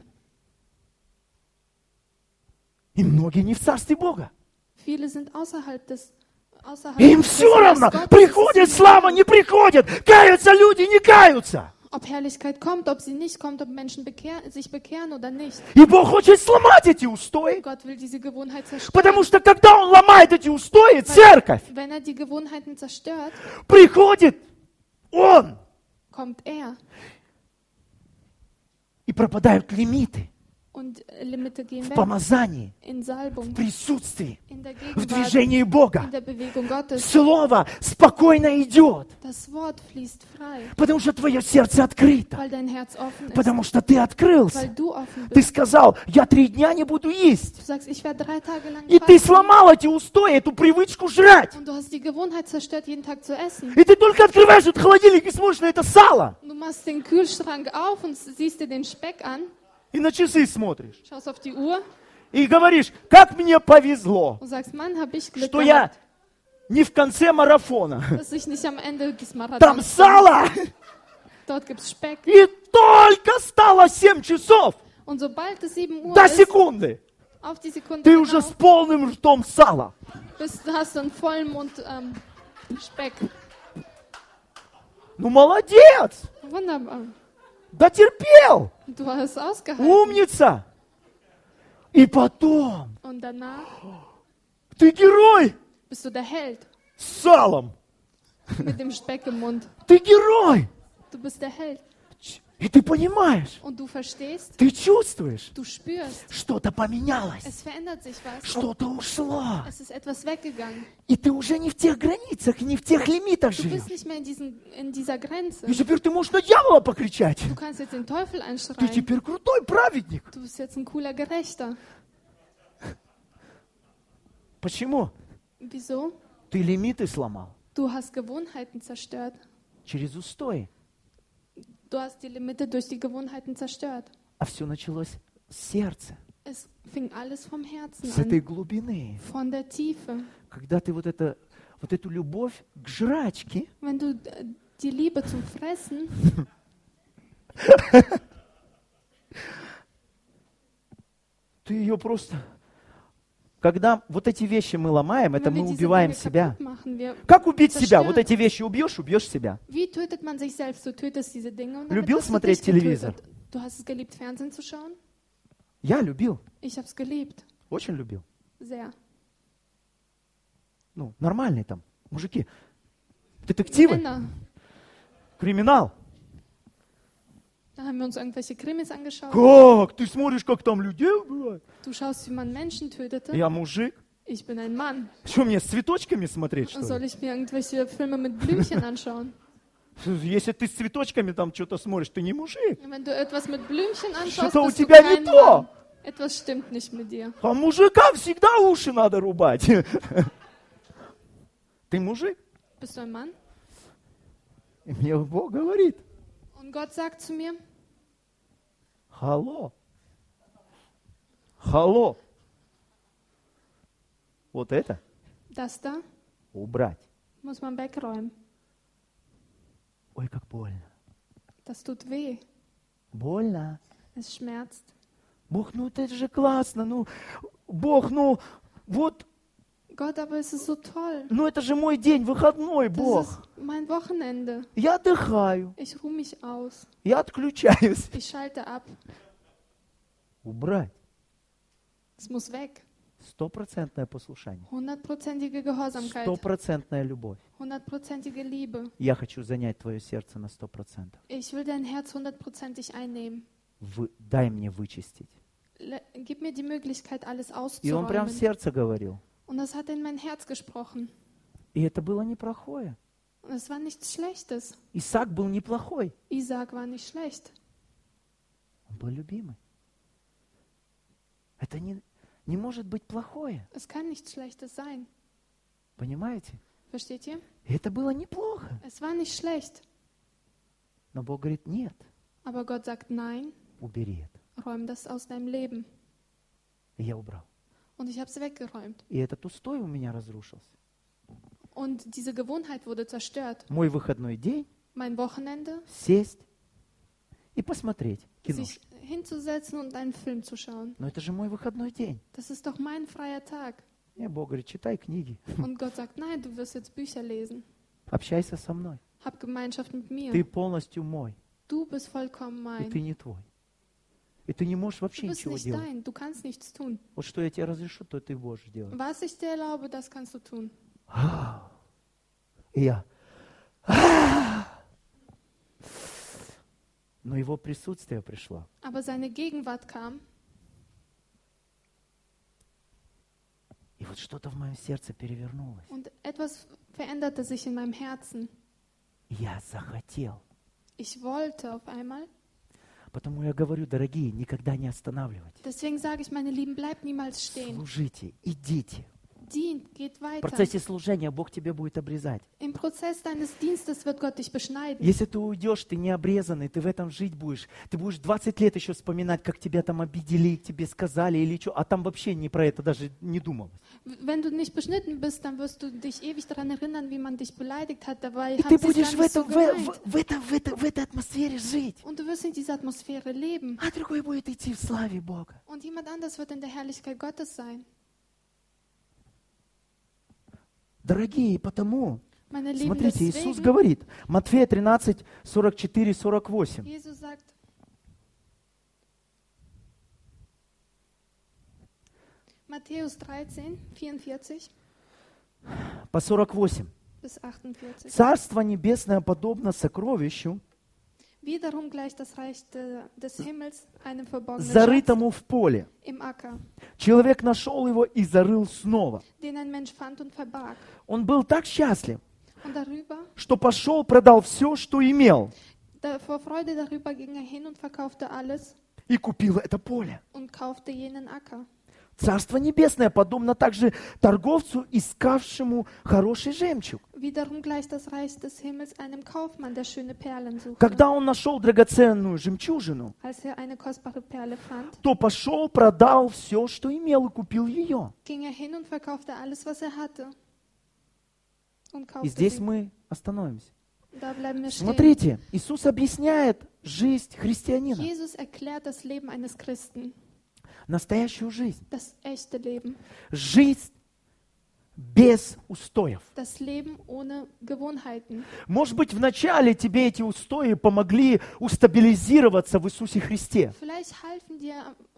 И многие не в царстве Бога.
Viele sind außerhalb des außerhalb
Им
des
все
Reichs
равно,
Gottes.
приходит слава, не приходит, каются люди, не каются.
Ob Herrlichkeit kommt, ob sie nicht kommt, ob Menschen bekehr, sich bekehren oder nicht.
И Бог хочет сломать эти устои,
Gott will diese Gewohnheit zerstören.
потому что когда Он ломает эти устои, церковь,
Wenn er die Gewohnheiten zerstört,
приходит Он,
kommt er
и пропадают лимиты
und Limite gehen
в
weg.
помазании,
In Salbung,
в присутствии,
in der
в
Gegenwart,
движении Бога.
in der Bewegung Gottes.
Слово спокойно идет,
Das Wort fließt frei,
потому что твое сердце открыто,
weil dein Herz offen ist,
потому что ты
weil
открылся.
du offen
Ты
bist.
сказал, я три дня не буду есть.
Du sagst, ich werde drei Tage lang
И ты
fasten.
сломал эти устои, эту привычку жрать.
Und du hast die Gewohnheit zerstört, jeden Tag zu essen.
И ты только открываешь этот холодильник и смотришь на это сало.
Du machst den Kühlschrank auf und siehst dir den Speck an,
И на часы смотришь.
schaust auf die Uhr
И говоришь, как мне повезло,
und sagst, Mann, hab ich Glück
что я
gehabt,
не в конце марафона.
dass ich nicht am Ende des
Там
Marathons bin.
сало.
Dort gibt's Speck.
И только стало семь часов
Und sobald es sieben Uhr
до
ist,
секунды,
auf die Sekunde
ты
genau,
уже с полным ртом сала.
bist, hast du einen vollen Mund ähm, Speck.
Ну, молодец.
Wunderbar.
Дотерпел.
Du hast ausgehalten.
Умница. И потом,
Und danach
ты герой
bist du der Held
с салом.
mit dem Speck im Mund.
Ты герой.
Du bist der Held.
И ты понимаешь,
Und du verstehst,
ты чувствуешь,
du spürst,
что-то поменялось,
es verändert sich was.
что-то ушло.
Es ist etwas weggegangen.
И ты уже не в тех границах, не в тех лимитах
Du
живешь.
bist nicht mehr in, diesen, in dieser Grenze.
И теперь ты можешь на дьявола покричать.
Du kannst jetzt den Teufel
Ты
anschreien.
теперь крутой праведник.
Du bist jetzt ein cooler Gerechter.
Почему?
Wieso?
Ты лимиты сломал
Du hast Gewohnheiten zerstört.
через устои.
Du hast die Limite durch die Gewohnheiten zerstört.
А все началось с сердца,
Es fing alles vom Herzen
с этой
an,
глубины.
von der Tiefe.
Когда ты вот, это, вот эту любовь к жрачке,
Wenn du äh, die Liebe zum Fressen,
ты ее просто... Когда вот эти вещи мы ломаем, это
wenn wir
мы
diese
убиваем
Dinge
себя.
kaputt machen, wir,
Как убить себя?
Zerstört.
Вот эти вещи убьешь, убьешь себя.
wie tötet man sich selbst? Du tötest diese Dinge und damit
Любил
hast du
смотреть
dich getötet.
телевизор?
Du hast es geliebt, Fernsehen zu schauen?
Я любил.
Ich habe es geliebt.
Очень любил.
Sehr.
Ну, нормальные там мужики. Детективы,
Männer.
криминал.
Da haben wir uns irgendwelche Krimis angeschaut.
Как? Ты смотришь, как там людей убивают?
Du schaust, wie man Menschen tötete.
Я мужик.
Ich bin ein Mann.
Что, мне с цветочками смотреть, что
Soll
ли?
ich mir irgendwelche Filme mit Blümchen anschauen?
Если ты с цветочками там что-то смотришь, ты не мужик.
Wenn du etwas mit Blümchen anschaust,
Что-то у
bist du
тебя не
kein
то.
Mann. Etwas stimmt nicht mit dir.
А мужикам всегда уши надо рубать. Ты мужик?
Bist du ein Mann?
И мне Бог говорит,
Und Gott sagt zu mir,
алло, алло, вот это
das da
убрать.
muss man wegräumen.
Ой, как больно.
Das tut weh.
Больно.
Es schmerzt.
Бог, ну это же классно, ну, Бог, ну, вот,
Gott, aber es ist so toll.
ну это же мой день, выходной,
Das
Бог.
ist mein Wochenende.
Я отдыхаю,
Ich ruhe mich aus.
я отключаюсь.
Ich schalte ab.
Убрать.
Es muss weg.
Стопроцентное послушание.
Hundertprozentige Gehorsamkeit.
Стопроцентная любовь.
Hundertprozentige Liebe.
Я хочу занять твое сердце на сто процентов.
Ich will dein Herz hundertprozentig einnehmen.
Вы, дай мне вычистить.
Le- Gib mir die Möglichkeit, alles
И он прям в
auszuräumen.
сердце говорил.
Und das hat in mein Herz gesprochen.
И это было неплохое.
Und es war nichts Schlechtes.
Исаак был неплохой.
Isaac war nicht schlecht.
Он был любимый. Это не, не может быть плохое.
Es kann nichts Schlechtes sein.
Понимаете?
Versteht ihr?
И это было неплохо.
Es war nicht schlecht.
Но Бог говорит, нет,
Aber Gott sagt, nein,
убери это.
räum das aus deinem Leben.
И я убрал.
Und ich habe es weggeräumt.
И этот устой у меня разрушился.
Und diese Gewohnheit wurde zerstört.
Мой выходной день
Mein Wochenende,
сесть и посмотреть кино.
sich hinzusetzen und einen Film zu schauen.
Но это же мой выходной день.
Das ist doch mein freier Tag.
И Бог говорит, читай книги,
Und Gott sagt, nein, du wirst jetzt Bücher lesen.
общайся со мной.
Hab Gemeinschaft mit mir.
Ты полностью мой,
Du bist vollkommen
и ты
mein.
не твой. И ты не можешь вообще
Du bist
ничего
nicht
делать.
dein. Du kannst nichts tun.
Вот что я тебе разрешу, то ты можешь делать.
Was ich dir erlaube, das kannst du tun.
И я. Но его присутствие пришло.
Aber seine Gegenwart kam
И вот что-то в моем сердце перевернулось.
und etwas veränderte sich in meinem Herzen.
И я захотел.
Ich wollte auf einmal.
Потому я говорю, дорогие, никогда не останавливайтесь.
Deswegen sage ich, meine Lieben, bleibt niemals stehen.
Служите, идите.
Dient, geht
В
weiter.
процессе служения Бог тебе будет обрезать.
Im Prozess deines Dienstes wird Gott dich beschneiden.
Если ты уйдешь, ты не обрезанный, ты в этом жить будешь. Ты будешь двадцать лет еще вспоминать, как тебя там обидели, тебе сказали или что. А там вообще не про это даже не думалось.
Wenn du nicht beschnitten bist, dann wirst du dich ewig daran erinnern, wie man dich beleidigt hat. Dabei
И
haben
ты
sie es
будешь
gar
в,
nicht so
этом, в,
gemeint.
в, в, это, в, это, в этой атмосфере жить.
Und du wirst in dieser Atmosphäre leben.
А другой будет идти в славе Бога.
Und jemand anders wird in der Herrlichkeit Gottes sein.
Дорогие, потому,
Meine Lieben,
смотрите, Иисус
deswegen,
говорит, Матфея тринадцать, сорок четыре, сорок восемь.
Jesus sagt, Matthäus dreizehn, vierundvierzig
По сорок восемь.
bis achtundvierzig.
Царство небесное подобно сокровищу,
Wiederum gleicht das Reich de, des Himmels einem verborgenen Schatz
зарытому в поле.
im Acker,
Человек нашел его и зарыл снова.
den ein Mensch fand und verbarg.
Он был так счастлив,
Und darüber,
что пошел, продал все, что имел,
da, vor Freude darüber ging er hin und verkaufte alles
и купил это поле.
und kaufte jenen Acker.
Царство небесное подобно также торговцу, искавшему хороший жемчуг.
Wiederum gleicht das Reich des Himmels einem Kaufmann, der schöne Perlen suchte.
Когда он нашел драгоценную жемчужину,
Als er eine kostbare Perle fand,
то пошел, продал все, что имел, и купил ее.
ging er hin und verkaufte alles, was er hatte. Und
И
kaufte
здесь
sie.
мы остановимся.
Da bleiben wir stehen.
Смотрите, Иисус объясняет жизнь христианина,
Jesus erklärt das Leben eines Christen,
настоящую жизнь.
das echte Leben,
Жизнь без устоев.
das Leben ohne Gewohnheiten.
Может быть, вначале тебе эти устои помогли устабилизироваться в Иисусе Христе.
Vielleicht halfen dir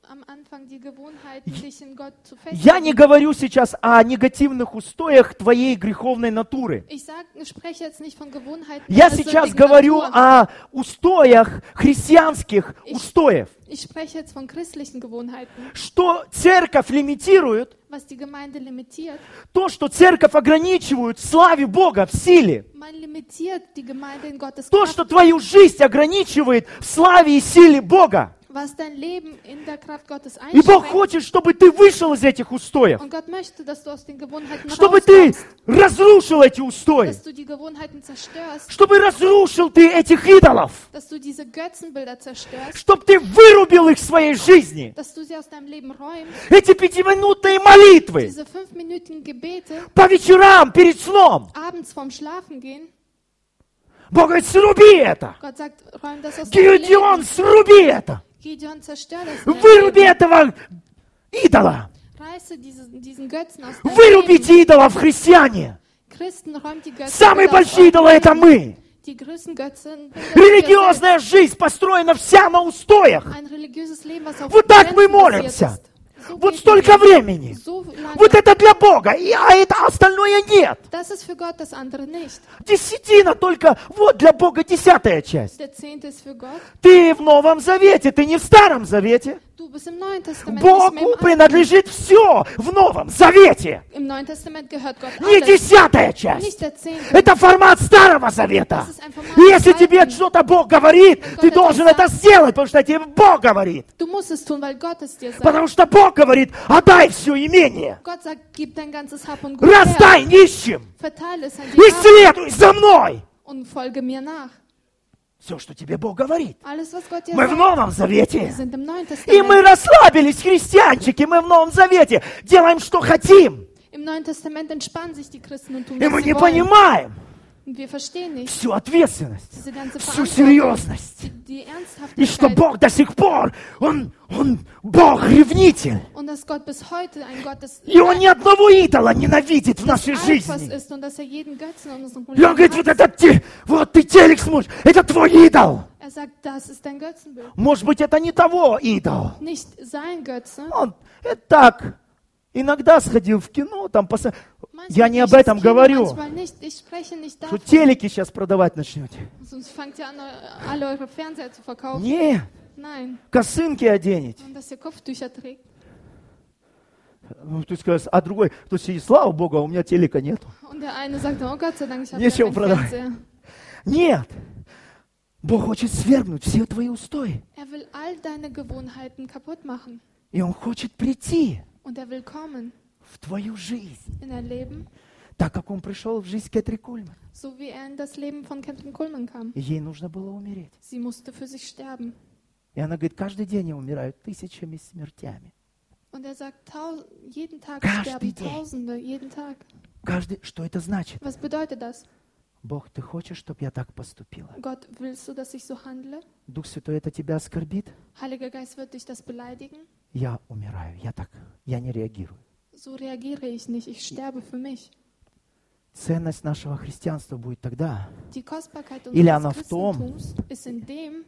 am Anfang die Gewohnheiten, dich in Gott zu
Я не
festigen.
говорю сейчас о негативных устоях твоей греховной натуры.
Ich sag, ich spreche jetzt nicht von Gewohnheiten
Я
deiner
сейчас
sündigen
говорю
Natur.
о устоях, христианских устоев.
Ich spreche jetzt von christlichen Gewohnheiten,
Что церковь лимитирует,
was die Gemeinde limitiert.
то, что церковь ограничивает в славе Бога, в силе.
Man limitiert die Gemeinde in Gottes
То,
Kraft,
что твою жизнь ограничивает в славе и силе Бога.
was dein Leben in der Kraft Gottes
И Бог
einschränkt.
хочет, чтобы ты вышел из этих устоев.
Und Gott möchte, dass du aus den Gewohnheiten
Чтобы ты
rauskommst,
разрушил эти устои.
dass du die Gewohnheiten zerstörst,
Чтобы разрушил ты этих идолов.
dass du diese Götzenbilder zerstörst,
Чтобы ты вырубил их в своей жизни.
dass du sie aus deinem Leben räumst.
Эти пятиминутные молитвы
Diese fünfminütigen Gebete
по вечерам перед сном.
abends vorm Schlafengehen,
Бог говорит, сруби это.
Gott sagt, räum das aus deinem
Гедеон,
Leben.
сруби это.
Gideon, zerstör das in deinem
Выруби
Leben.
этого идола.
Reiße diese, diesen Götzen aus deinem Leben.
Вырубите идолов, христиане.
Christen, räumt die Götzen.
Самые большие идолы это мы.
Die größten Götzen.
Религиозная жизнь построена вся на устоях.
Ein religiöses Leben, was auf
Вот так мы
Grenzen basiert
молимся.
ist. So
Вот
beten
столько
wir.
времени.
So lange.
Вот это для Бога, и- а это остальное нет.
Das ist für Gott, das andere nicht.
Десятина только, вот для Бога десятая часть.
Der Zehnte ist für Gott.
Ты в Новом Завете, ты не в Старом Завете.
Du bist im Neuen Testament, nicht mehr
Богу
im Alten.
принадлежит все в Новом Завете.
Im Neuen Testament gehört Gott
Не
alles.
десятая часть.
Nicht der Zehnte.
Это формат Старого Завета.
Das ist ein Format
И если
des
тебе
Alten.
что-то Бог говорит, ты
Gott
должен
etwas
это
sagt.
сделать, потому что тебе Бог говорит.
Du musst es tun, weil Gott es dir sagt.
Потому что Бог говорит, отдай все имение.
Gott sagt, gib dein ganzes Hab und Gut
Раздай
her.
нищим.
Verteile es an
И
die Armen
следуй за мной.
und folge mir nach.
Все, что тебе Бог говорит.
Alles, was Gott dir
Мы в
sagt,
Новом
wir
Завете.
sind im Neuen
И мы
Testament.
расслабились, христианчики, мы в Новом Завете. Делаем, что хотим.
Im Neuen Testament entspannen sich die Christen und tun,
И
was
мы
sie
не
wollen.
понимаем
Und wir verstehen nicht
всю ответственность,
diese ganze
всю
Verantwortung,
серьезность.
die, die
И что
Ernsthaftigkeit
Бог до сих пор, Он, Он Бог ревнитель.
und dass Gott bis heute ein Gott des,
И Он ни одного идола ненавидит в
des
нашей
Eifers
жизни.
ist und dass er jeden Götzen in unserem
И Он говорит, вот
Leben
этот, те- вот ты телек смотришь, это твой идол.
Er sagt, das ist dein Götzenbild.
Может быть, это не того идол.
Nicht sein Götze.
Он, это так, иногда сходил в кино, там поса-
Manchmal
Я не
gehe
об
ich ins
этом
Kino,
говорю,
manchmal nicht. Ich spreche nicht
что
davon.
телеки сейчас продавать начнете.
Sonst fangt ihr an, alle eure Fernseher zu verkaufen.
Нет,
Nein.
косынки оденете.
Und dass ihr Kopftücher trägt.
Ну, ты скажешь, а другой, кто сидит, слава Богу, а у меня телека нету.
Und der eine sagt, oh Gott sei Dank, ich habe
Нечего
ja keinen
продавать.
Fernseher.
Нет, Бог хочет свергнуть все твои устои.
Er will all deine Gewohnheiten kaputt machen.
И Он хочет прийти
Und er will kommen
в твою жизнь,
in dein Leben,
так как Он пришел в жизнь Кэтрин Кульман.
so wie er in das Leben von Catherine Kuhlmann kam.
И ей нужно было умереть.
Sie musste für sich sterben.
И она говорит, каждый день я умираю тысячами смертями.
Und er sagt, tau jeden Tag
Каждый
sterben
день.
Tausende, jeden Tag.
Каждый, что это значит?
Was bedeutet das?
Бог, ты хочешь, чтобы я так поступила?
Gott, willst du, dass ich so handle?
Дух Святой, это тебя оскорбит?
Heiliger Geist, wird dich das beleidigen?
Я умираю, я так, я не реагирую.
So reagiere ich nicht. Ich sterbe für mich.
Ценность нашего христианства будет тогда,
Die Kostbarkeit
Или
unseres
она в том,
Christentums ist in dem,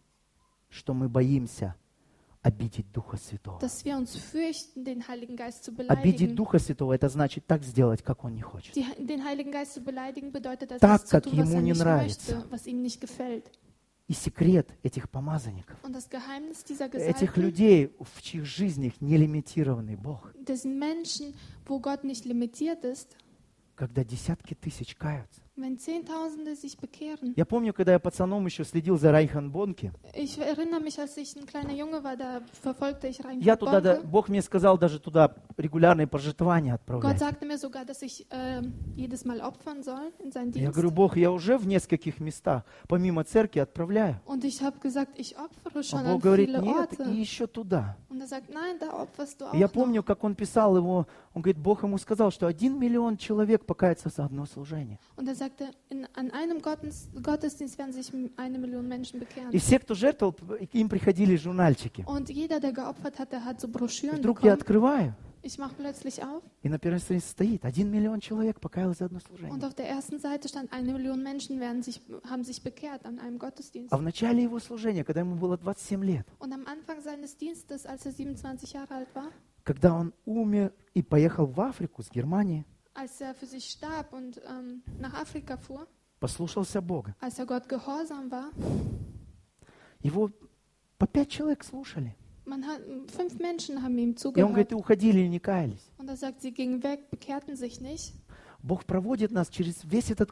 что мы боимся обидеть Духа Святого.
dass wir uns fürchten, den Heiligen Geist zu
Обидеть
beleidigen.
Духа Святого, это значит так сделать, как Он не хочет.
Die, den Heiligen Geist zu beleidigen bedeutet, das
Так,
zu
как
tun, was
ему
er
не
nicht
нравится.
möchte, was ihm nicht gefällt.
И секрет этих помазанников,
Und das Geheimnis dieser
этих
Gesalbten,
людей, в чьих жизнях нелимитированный Бог,
dessen Menschen, wo Gott nicht limitiert ist,
когда десятки тысяч каются.
wenn Zehntausende sich bekehren.
Я помню, когда я пацаном еще следил за Райхан Бонке,
Ich erinnere mich, als ich ein kleiner Junge war, da verfolgte ich rein.
я туда, да, Бог мне сказал даже туда регулярные пожертвования
Gott
отправлять.
sagte mir sogar, dass ich äh, jedes Mal opfern soll in seinen
Я
Dienst.
говорю, Бог, я уже в нескольких местах, помимо церкви, отправляю.
Und ich habe gesagt, ich opfere
А
schon
Бог
an
говорит,
viele
нет,
Orte.
и еще туда.
Und er sagt, nein, da opferst du auch
И я
noch.
помню, как он писал его, он говорит, Бог ему сказал, что один миллион человек покается за одно служение.
Und er sagte, in, an einem Gottes, Gottesdienst werden sich eine Million Menschen bekehren.
И все, кто жертвовал, к им приходили журнальчики.
Und jeder, der geopfert hat, der hat so
И
Broschüren
вдруг я
bekommen.
открываю,
Ich mache plötzlich auf
и на первой странице стоит, один миллион человек покаялось за одно
und
служение.
auf der ersten Seite stand, eine Million Menschen werden sich, haben sich bekehrt an einem Gottesdienst.
А в начале его служения, когда ему было двадцать семь лет,
Und am Anfang seines Dienstes, als er siebenundzwanzig Jahre alt war,
когда он умер и поехал в Африку с Германии,
als er für sich starb und ähm, nach Afrika fuhr,
послушался Бога.
als er Gott gehorsam war,
Его по пять человек слушали.
man hat, fünf Menschen haben ihm
И он говорит,
zugehört.
и уходили, и не каялись.
Und er sagt, sie gingen weg, bekehrten sich nicht.
Бог проводит нас через весь этот,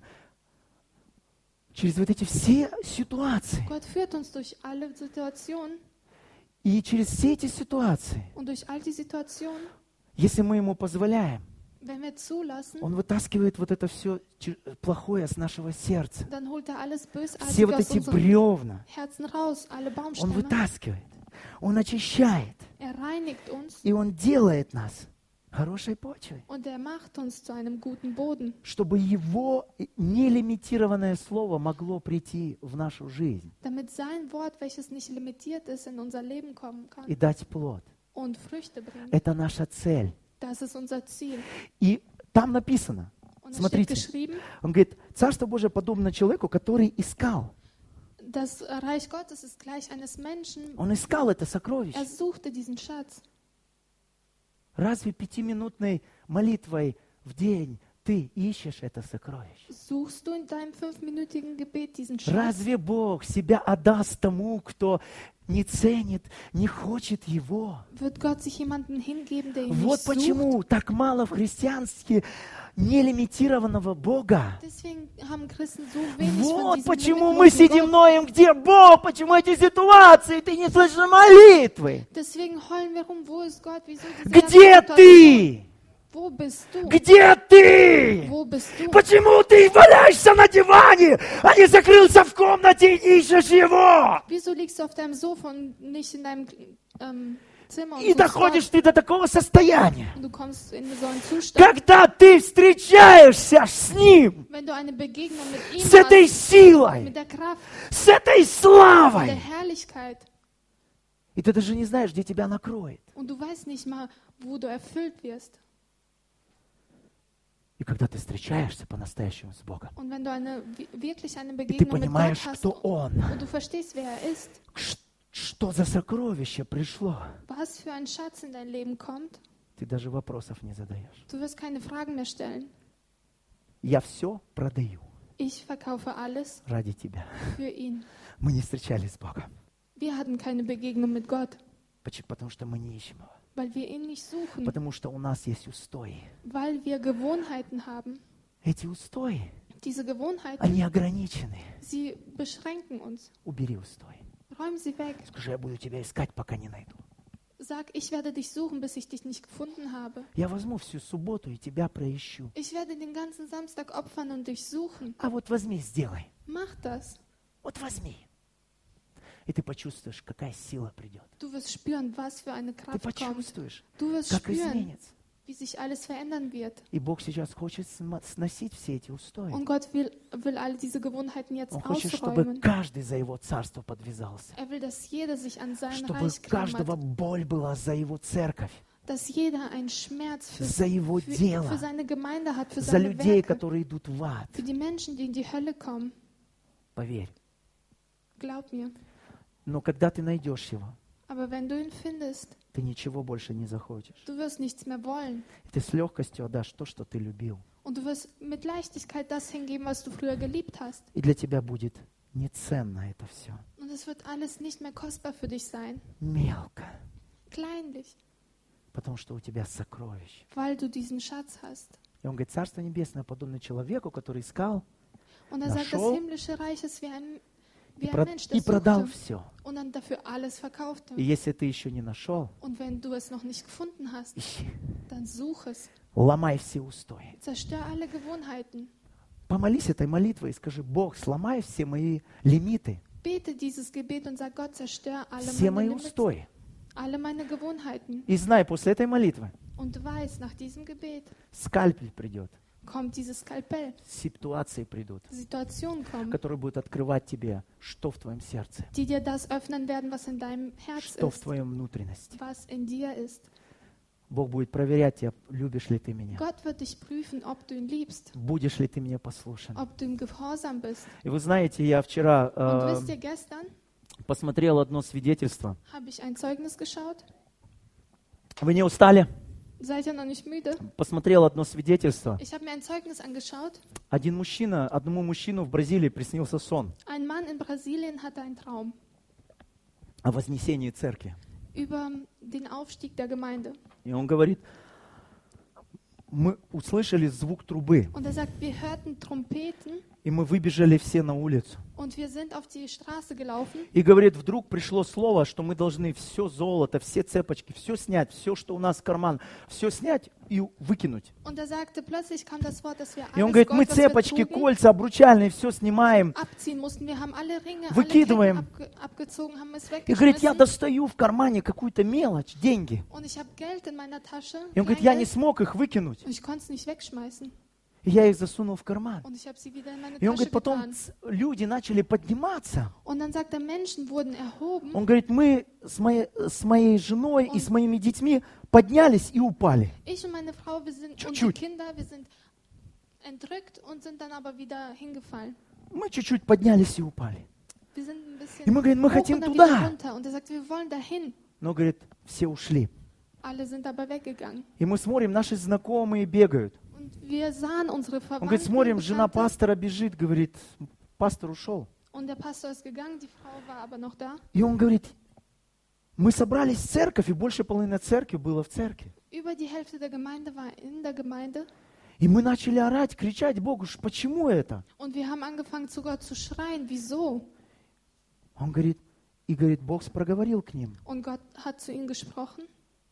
через вот эти все ситуации.
Gott führt uns durch alle Situationen
И через все эти ситуации,
und durch all die Situationen,
если мы ему позволяем,
wenn wir zulassen,
он вытаскивает вот это все плохое с нашего сердца.
dann holt er alles
Все вот
Bösartige aus
эти
unserem
бревна,
Herzen raus, alle
он
Baumstämme.
вытаскивает, он очищает,
Er reinigt uns
и он делает нас хорошей почвой,
und er macht uns zu einem guten Boden,
чтобы его нелимитированное слово могло прийти в нашу жизнь
damit sein Wort, welches nicht limitiert ist, in unser Leben kommen kann
и дать плод.
und Früchte bringen.
Это наша цель.
Das ist unser Ziel.
И там написано,
Und es steht
смотрите,
geschrieben,
он говорит, Царство Божие подобно человеку, который искал.
das Reich Gottes ist gleich eines Menschen.
Он искал это сокровище.
Er suchte diesen Schatz.
Разве пятиминутной молитвой в день ты ищешь это сокровище?
Suchst du in deinem fünfminütigen Gebet diesen Schatz?
Разве Бог себя отдаст тому, кто не ценит, не хочет его?
Wird Gott sich jemanden hingeben, der ihn
Вот
nicht sucht?
почему так мало в христианстве нелимитированного Бога.
Deswegen haben Christen so wenig von
Вот
diesem
почему мы
limitlosен
сидим
Gott.
ноем, где Бог, почему эти ситуации, ты не слышишь молитвы.
Deswegen heulen wir rum, wo ist Gott? Wieso diese
Где
ganze Situation?
ты?
Wo bist du?
Где ты?
Wo bist du?
Почему ты валяешься на диване, а не закрылся в комнате и ищешь его?
Wieso liegst du auf deinem Sofa und nicht in deinem ähm, Zimmer und
И
suchst
доходишь
Gott?
ты до такого состояния,
Und du kommst in so einen Zustand,
когда ты встречаешься с Ним,
wenn du eine Begegnung mit ihm
с этой
hast,
силой,
mit der Kraft,
с этой
mit der
славой.
Herrlichkeit.
И ты даже не знаешь, где тебя накроет.
Und du weißt nicht mal, wo du erfüllt wirst.
И когда ты встречаешься по-настоящему с Богом,
Und wenn du eine, wirklich eine
и ты
Begegnung mit Gott
понимаешь,
hast
кто Он,
und du verstehst, wer er ist,
ш- что за сокровище пришло,
was für ein Schatz in dein Leben kommt,
ты даже вопросов не задаешь.
du wirst keine Fragen mehr stellen.
Я все продаю
Ich verkaufe alles
ради тебя.
für ihn.
Мы не встречались с Богом,
Wir hatten keine Begegnung mit Gott,
поч- потому что мы не ищем Его.
weil wir ihn nicht suchen,
Потому что у нас есть устои.
weil wir Gewohnheiten haben.
Эти устои,
Diese Gewohnheiten,
они ограничены.
sie beschränken uns.
Убери устои.
Räum sie weg.
Скажи, я буду тебя искать, пока не найду.
Sag, ich werde dich suchen, bis ich dich nicht gefunden habe.
Я возьму всю субботу и тебя проищу.
Ich werde den ganzen Samstag opfern und dich suchen.
А вот возьми, сделай.
Mach das.
Вот возьми. И ты почувствуешь, какая сила придет.
Du wirst spüren, was für eine
Ты
Kraft kommt.
почувствуешь,
Du wirst
как
spüren,
изменится.
wie sich alles verändern wird.
И Бог сейчас хочет см- сносить все эти устои.
Und Gott will, will all diese Gewohnheiten jetzt
Он хочет, чтобы
ausräumen.
каждый за Его царство подвязался.
Er will, dass jeder sich an sein
Чтобы
Reich
у каждого
klammert.
боль была за Его церковь,
Dass jeder einen Schmerz für,
за Его
für,
дело,
für seine Gemeinde hat, für
за
seine
людей,
Werke,
которые идут в ад.
für die Menschen, die in die Hölle kommen.
Поверь.
Glaub mir.
Но когда ты найдешь Его,
Aber wenn du ihn findest,
ты ничего больше не захочешь.
du wirst nichts mehr wollen.
И ты с легкостью отдашь то, что ты любил.
Und du wirst mit Leichtigkeit das hingeben, was du früher geliebt hast.
И для тебя будет неценно это все.
Und es wird alles nicht mehr kostbar für dich sein.
Мелко.
Kleinlich.
Потому что у тебя сокровище.
Weil du diesen Schatz hast.
И он говорит, Царство Небесное подобно человеку, который искал
Und er sagt, das
Нашел
himmlische Reich ist wie ein, wie
и,
ein
про-
Mensch,
и
der
продал
suchte
все.
und dann dafür alles verkaufte.
И если ты еще не нашел,
Und wenn du es noch nicht gefunden hast,
ищи.
dann such es.
Ломай все устои.
Zerstör alle Gewohnheiten.
Помолись этой молитвой и скажи, Бог, сломай все мои лимиты,
Bete dieses Gebet und sag, Gott, zerstör alle
все мои
meine Limits,
устои.
alle meine Gewohnheiten.
И знай, после этой молитвы
Und weiß, nach diesem Gebet
скальпель придет,
kommt dieses Skalpell.
ситуации придут,
Situationen kommen,
которые будут открывать тебе, что в твоем сердце,
die dir das öffnen werden, was in deinem Herz
что в
ist,
твоем внутренности.
was in dir ist.
Бог будет проверять тебя, любишь ли ты меня,
Gott wird dich prüfen, ob du ihn liebst,
будешь ли ты мне послушен.
ob du ihm gehorsam bist.
И вы знаете, я вчера
Und
э,
wisst ihr, gestern
посмотрел одно свидетельство.
habe ich ein Zeugnis geschaut.
Вы не устали?
Seid ihr noch nicht müde?
Посмотрел одно свидетельство.
Ich habe mir ein Zeugnis angeschaut.
Один мужчина, одному мужчину в Бразилии приснился сон
Ein Mann in Brasilien hatte einen Traum
о вознесении церкви.
über den Aufstieg der Gemeinde.
И он говорит, мы услышали звук трубы,
Und er sagt, wir hörten Trompeten
и мы выбежали все на улицу.
und wir sind auf die Straße gelaufen.
И говорит, вдруг пришло слово, что мы должны все золото, все цепочки, все снять, все, что у нас в карман, все снять и выкинуть.
Und er sagte, plötzlich kam das Wort, dass wir
И он
alles
говорит, мы
Gold, was wir
цепочки,
trugen,
кольца, обручальные, все снимаем.
abziehen mussten. Wir haben alle Ringe, alle
Выкидываем.
Ketten abge abgezogen, haben es
И говорит, я
weggeschmissen.
достаю в кармане какую-то мелочь, деньги.
Und ich habe Geld in meiner Tasche.
И он говорит, я не
Kleingeld,
смог их выкинуть.
und ich konnte es nicht wegschmeißen.
И я их засунул в карман.
Und ich habe sie wieder in meine
И он
Tasche
говорит, потом
getan.
ц- люди начали подниматься.
Und dann sagt er, Menschen wurden erhoben.
Он говорит, мы с моей, с моей женой и с моими детьми поднялись и упали.
Ich und meine Frau, wir sind, und die
Чуть-чуть.
Kinder, wir sind entrückt und sind dann aber wieder hingefallen.
Мы чуть-чуть поднялись и упали.
Wir sind ein bisschen
И мы говорим, мы
hoch
хотим
und dann wieder
туда.
runter. Und er sagt, wir wollen dahin.
Но, говорит, все ушли.
Alle sind aber weggegangen.
И мы смотрим, наши знакомые бегают.
Und wir sahen unsere
Он говорит,
Verwandten,
смотрим, жена
Bekannte,
пастора бежит, говорит, пастор ушел.
und der Pastor ist gegangen, die Frau war aber noch da.
И он говорит, мы собрались в церковь, и больше половины церкви было в церкви.
Über die Hälfte der Gemeinde war in der Gemeinde.
И мы начали орать, кричать Богу, «Ш- почему это?
Und wir haben angefangen, zu Gott zu schreien. Wieso?
Он говорит, и говорит, Бог проговорил к ним.
Und Gott hat zu ihnen gesprochen.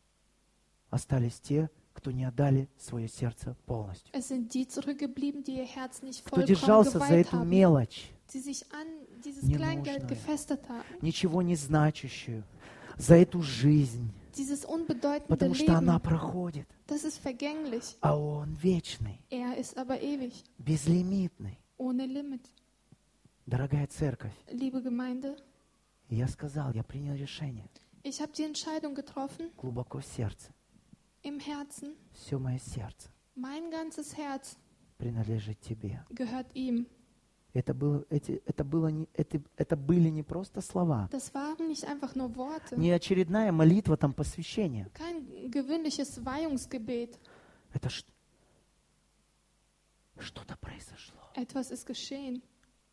Остались те, кто не отдали свое сердце полностью.
Es sind die zurückgeblieben, die ihr Herz nicht
Кто
vollkommen
держался за
geweiht
эту
haben,
мелочь,
die sich an dieses
Ненужное.
Kleingeld gefestet haben.
ничего не значащую, за эту жизнь,
Dieses unbedeutende
потому что она
Leben,
проходит,
das ist vergänglich.
а Он вечный,
Er ist aber ewig,
безлимитный.
ohne Limit.
Дорогая церковь,
Liebe Gemeinde,
я сказал, я принял решение
ich habe die Entscheidung getroffen,
глубоко в сердце.
im Herzen,
Все мое сердце
mein ganzes Herz
принадлежит Тебе.
gehört ihm.
Это, было, эти, это, было не, это, это были не просто слова,
Das waren nicht einfach nur Worte,
не очередная молитва там посвящения.
kein gewöhnliches Weihungsgebet.
Это ш- что-то произошло.
Etwas ist geschehen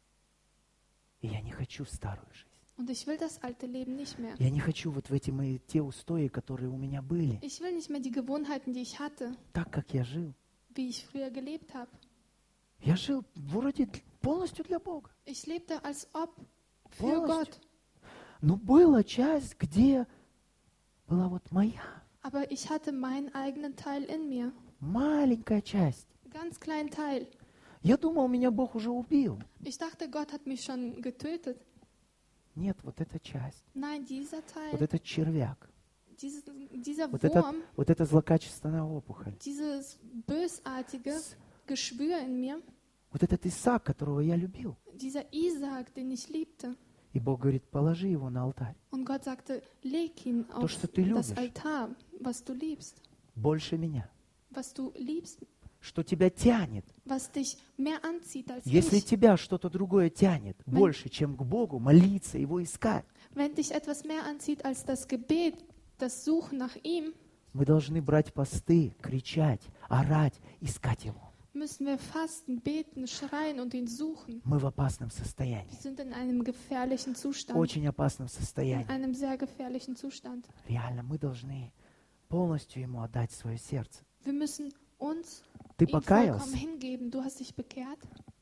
И я не хочу старую жизнь.
und ich will das alte Leben nicht mehr.
Я не хочу вот в эти мои те устои, которые у меня были,
Ich will nicht mehr die Gewohnheiten, die ich hatte,
так, как я жил.
wie ich früher gelebt habe.
Я жил вроде д- полностью для Бога.
Ich lebte als ob für
Полностью.
Gott.
Но была часть, где была вот моя,
Aber ich hatte meinen eigenen Teil in mir.
маленькая часть.
Ganz kleinen Teil.
Я думал, меня Бог уже убил.
Ich dachte, Gott hat mich schon getötet.
Нет, вот эта часть,
Nein, dieser
вот
Teil,
этот червяк,
dieses, dieser
вот, этот,
Wurm,
вот эта злокачественная опухоль,
dieses bösartige Geschwür in mir,
вот этот Исаак, которого я любил.
dieser Isaak, den ich liebte.
И Бог говорит, положи его на алтарь.
Und Gott sagte, leg ihn
То,
auf
что ты
das
любишь.
Altar, was du liebst,
Больше меня.
was du liebst,
Что тебя тянет.
was dich mehr anzieht als
Если
ich.
тебя что-то другое тянет больше, чем к Богу, молиться, Его искать,
Wenn dich etwas mehr anzieht als das Gebet, das Suchen nach ihm,
мы должны брать посты, кричать, орать, искать Его.
müssen wir fasten, beten, schreien und ihn suchen.
Мы в опасном
Wir
состоянии.
sind in einem gefährlichen Zustand,
Очень опасном
in
состоянии.
einem sehr gefährlichen Zustand.
Реально, мы должны полностью Ему отдать свое сердце.
Wir müssen uns
Ты
ihm
покаялся,
vollkommen hingeben. Du hast dich bekehrt,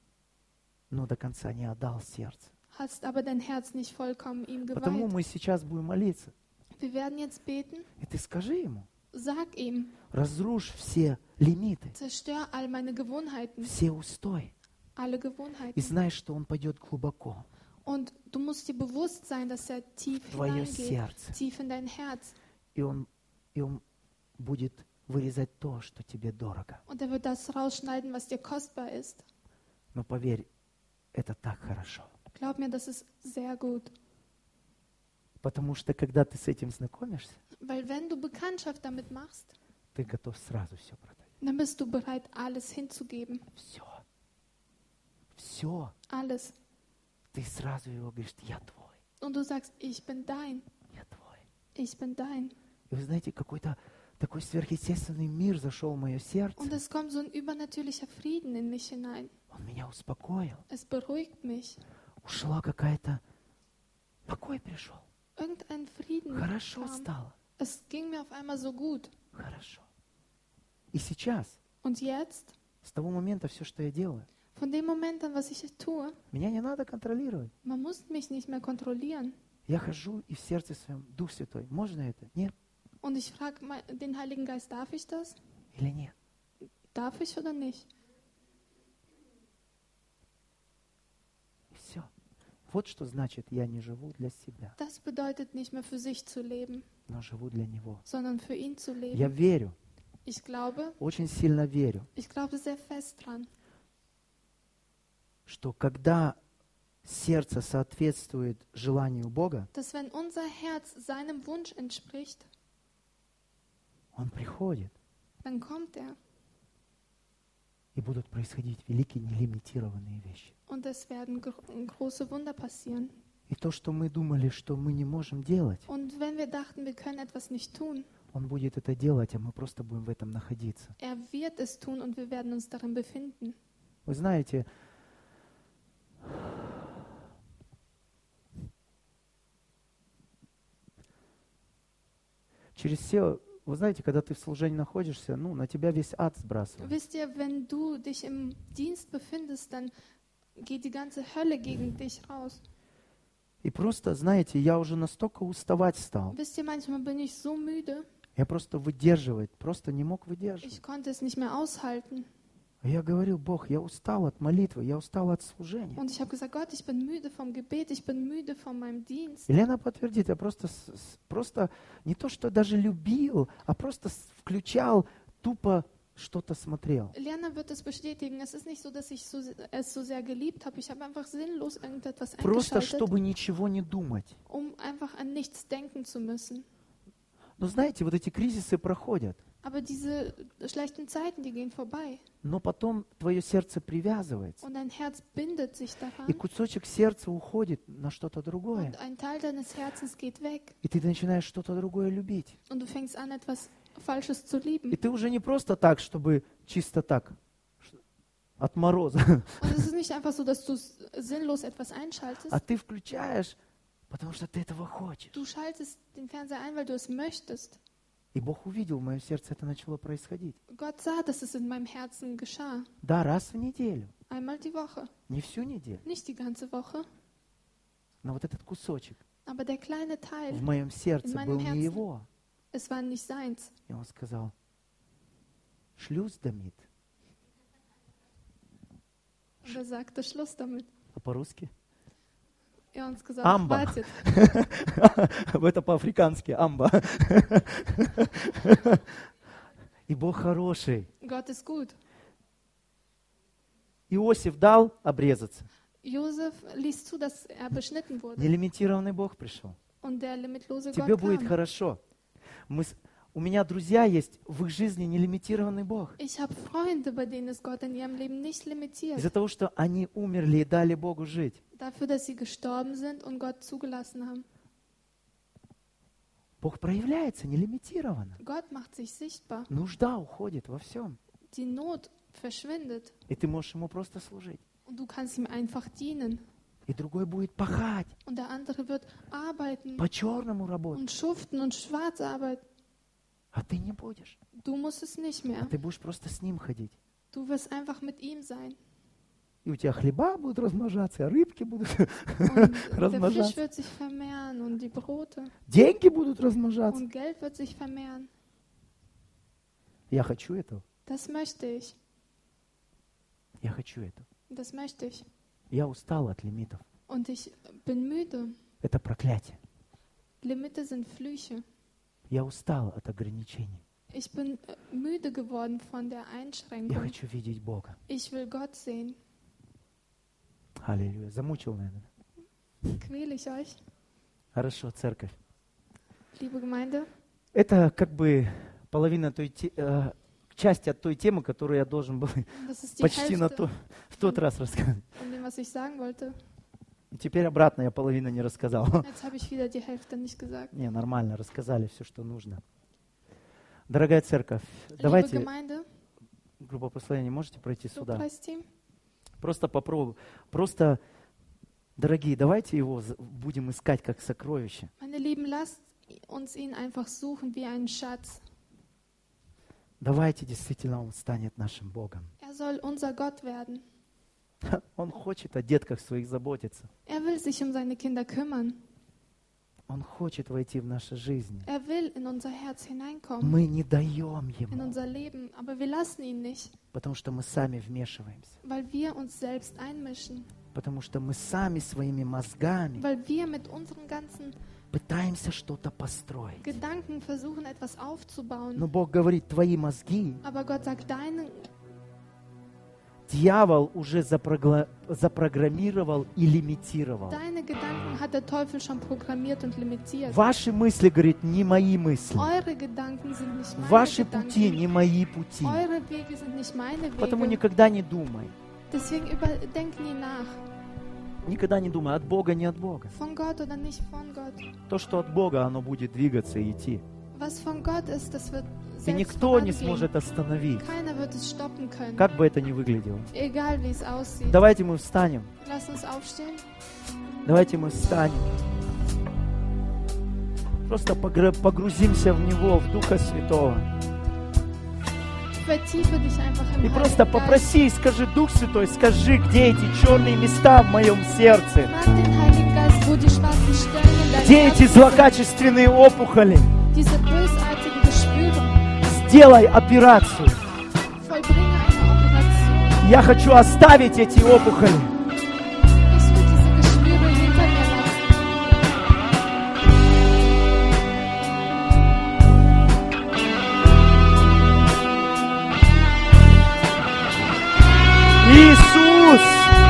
но до конца не отдал сердце.
hast aber dein Herz nicht vollkommen ihm
Потому
geweiht.
мы сейчас будем молиться.
Wir werden jetzt beten.
И ты скажи Ему,
Sag ihm,
разрушь все лимиты,
zerstör all meine Gewohnheiten,
все устои.
alle
И
Gewohnheiten.
знаешь, что Он пойдет глубоко
Und du musst dir bewusst sein, dass er tief
в твое
hineingeht,
сердце.
tief in dein Herz.
И Он, и он будет вырезать то, что тебе дорого.
Und er wird das rausschneiden, was dir kostbar ist.
Но поверь, это так хорошо.
Glaub mir, das ist sehr gut.
Потому что когда ты с этим знакомишься,
Weil wenn du Bekanntschaft damit machst,
ты готов сразу все продать.
dann bist du bereit, alles hinzugeben.
Все. Все.
Alles.
Ты сразу его говоришь, я твой,
Und du sagst, ich bin dein.
я твой.
Ich bin dein.
И вы знаете, какой-то такой сверхъестественный мир зашел в мое сердце.
Und es kommt so ein übernatürlicher Frieden in mich hinein.
Он меня успокоил.
Es beruhigt mich.
Ушла какая-то... Покой пришел.
Irgendein Frieden
Хорошо
kam.
стало.
Es ging mir auf einmal so gut.
Хорошо. И сейчас,
Und jetzt,
с того момента, все, что я делаю,
von dem Moment an, was ich tue,
меня не надо контролировать.
man muss mich nicht mehr kontrollieren.
Я хожу, и в сердце своем, Дух Святой, можно это? Нет?
Und ich frage den Heiligen Geist, darf ich das?
Или нет?
Darf ich oder nicht?
И все. Вот что значит, я не живу для себя,
Das bedeutet nicht mehr für sich zu leben,
но живу для Него.
sondern für ihn zu leben.
Я верю,
Ich glaube,
очень сильно верю,
ich glaube sehr fest dran,
что когда сердце соответствует желанию Бога,
dass wenn unser Herz seinem Wunsch entspricht,
Он приходит,
dann kommt er
и будут происходить великие нелимитированные вещи.
und es werden gro große Wunder passieren.
И то, что мы думали, что мы не можем делать,
Und wenn wir dachten, wir können etwas nicht tun,
Он будет это делать, а мы просто будем в этом находиться.
er wird es tun und wir werden uns darin befinden.
Вы знаете, через все, вы знаете, когда ты в служении находишься, ну, на тебя весь ад сбрасывает.
Wisst ihr, wenn du dich im Dienst befindest, dann geht die ganze Hölle gegen dich raus.
И просто, знаете, я уже настолько уставать стал.
Wisst ihr, manchmal bin ich so müde,
Я просто выдерживать, просто не мог выдерживать.
ich konnte es nicht mehr aushalten.
А я говорил, Бог, я устал от молитвы, я устал от служения.
Und ich habe gesagt, Gott, ich bin müde vom Gebet, ich bin müde von meinem Dienst.
И Лена подтвердит, я просто, с- с- просто не то, что даже любил, а просто с- включал, тупо что-то смотрел.
Lerner wird es bestätigen. Es ist nicht so, dass ich so, es so sehr geliebt habe. Ich habe einfach sinnlos irgendetwas
Просто,
eingeschaltet,
чтобы ничего не думать.
um einfach an nichts denken zu müssen.
Но знаете, вот эти кризисы проходят,
Aber diese schlechten Zeiten, die gehen vorbei.
но потом твое сердце привязывается,
Und dein Herz bindet sich
и
daran.
кусочек сердца уходит на что-то другое,
Und ein Teil deines Herzens geht weg.
и ты начинаешь что-то другое любить.
Und du fängst an, etwas Falsches zu lieben.
И ты уже не просто так, чтобы чисто так, ш- от мороза,
Und es ist nicht einfach so, dass du s- sinnlos etwas einschaltest.
а ты включаешь, потому что ты этого хочешь.
Du schaltest den Fernseher ein, weil du es möchtest.
И Бог увидел, в моем сердце это начало происходить.
Gott sah, dass es in meinem Herzen geschah.
Да, раз в неделю,
Einmal die Woche.
не всю неделю,
Nicht die ganze Woche.
но вот этот кусочек
Aber der kleine Teil,
в моем сердце
In meinem
был не
Herzen.
его.
es war nicht seins.
И он сказал, шлюз дамит.
Und er sagte, Schluss damit.
А по-русски?
Er hat uns gesagt,
Amba.
wartet.
Это по-африкански, амба. И Бог хороший.
Gott ist gut.
Иосиф дал обрезаться.
Josef ließ zu, dass er beschnitten wurde.
Нелимитированный Бог пришел.
Und der limitlose
Тебе
Gott
будет
kam.
хорошо. Мы с- У меня друзья есть, в их жизни нелимитированный Бог.
Ich habe Freunde, bei denen ist Gott in ihrem Leben nicht limitiert.
Из-за того, что они умерли и дали Богу жить.
Dafür, dass sie gestorben sind und Gott zugelassen haben.
Бог проявляется нелимитированно.
Gott macht sich sichtbar.
Нужда уходит во всем.
Die Not verschwindet.
И ты можешь ему просто служить.
Und du kannst ihm einfach dienen.
И другой будет пахать,
Und der andere wird arbeiten
по-черному работать.
und schuften und schwarz arbeiten.
А ты не будешь.
Du musst es nicht
А
mehr.
ты будешь просто с ним ходить.
Du wirst einfach mit ihm sein.
И у тебя хлеба будут размножаться, а рыбки будут,
Und der Fisch
размножаться.
wird sich vermehren und die Brote.
Деньги будут размножаться.
Und Geld wird sich vermehren.
Я хочу этого.
Das möchte ich.
Я хочу этого.
Das möchte ich.
Я устал от лимитов.
Und ich bin müde.
Это проклятие.
Limite sind Flüche.
Я устал от ограничений.
Ich bin äh, müde geworden von der
Я
Einschränkung.
хочу видеть Бога.
Ich will Gott sehen.
Аллилуйя. Замучил, наверное.
Quäle ich euch,
Хорошо, церковь.
liebe Gemeinde?
Это как бы половина той те- э, часть от той темы, которую я должен был
Das ist die
почти на
Hälfte
то, в тот раз рассказать.
von dem, was ich sagen wollte.
И теперь обратно я половину не рассказал.
Jetzt habe ich wieder die Hälfte nicht gesagt.
Не, нормально, рассказали все, что нужно. Дорогая церковь,
Liebe
давайте,
Gemeinde,
группа послания, можете пройти сюда?
Lobpreisteam,
Просто попробуй. Просто, дорогие, давайте его з- будем искать как сокровище.
meine Lieben, lasst uns ihn einfach suchen wie einen Schatz.
Давайте действительно он станет нашим Богом.
Er soll unser Gott werden.
Он хочет о детках своих заботиться.
Er will sich um seine Kinder kümmern.
Он хочет войти в наши жизни.
Er will in unser Herz hineinkommen,
Мы не даем
in
ему,
unser Leben, aber wir lassen ihn nicht,
потому что мы сами вмешиваемся.
weil wir uns selbst einmischen,
Потому что мы сами своими мозгами
weil wir mit unseren ganzen
пытаемся что-то построить.
Gedanken versuchen, etwas aufzubauen.
Но Бог говорит, твои мозги
Aber Gott sagt, deine,
дьявол уже запрогла- запрограммировал и лимитировал.
deine Gedanken hat der Teufel schon programmiert und limitiert.
Ваши мысли, говорит, не мои мысли.
Eure Gedanken sind nicht meine
Ваши пути
Gedanken.
не мои пути.
Eure Wege sind nicht meine
Поэтому
Wege.
никогда не думай.
Deswegen überdenk nie nach.
Никогда не думай, от Бога, не от Бога.
Von Gott oder nicht von Gott.
То, что от Бога, оно будет двигаться и идти.
Was von Gott ist, das wird
И
selbst
никто не
vorangehen.
сможет остановить,
Keiner wird es stoppen können.
как бы это ни выглядело.
Egal wie es aussieht.
Давайте мы встанем.
Lass uns aufstehen.
Давайте мы встанем. Просто погру- погрузимся в Него, в Духа Святого.
Vertiefe dich einfach im
И
Heiligen
просто
Geist.
попроси, скажи, Дух Святой, скажи, где эти черные места в моем сердце?
Frag den Heiligen Geist, wo die schwarzen Stellen in deinem
Где эти
Herzen sind.
злокачественные опухоли?
Diese bösartigen Geschwüre.
Сделай операцию.
Vollbringe eine Operation.
Я хочу оставить эти опухоли.
Ich will diese Geschwüre hinter mir lassen.
Иисус,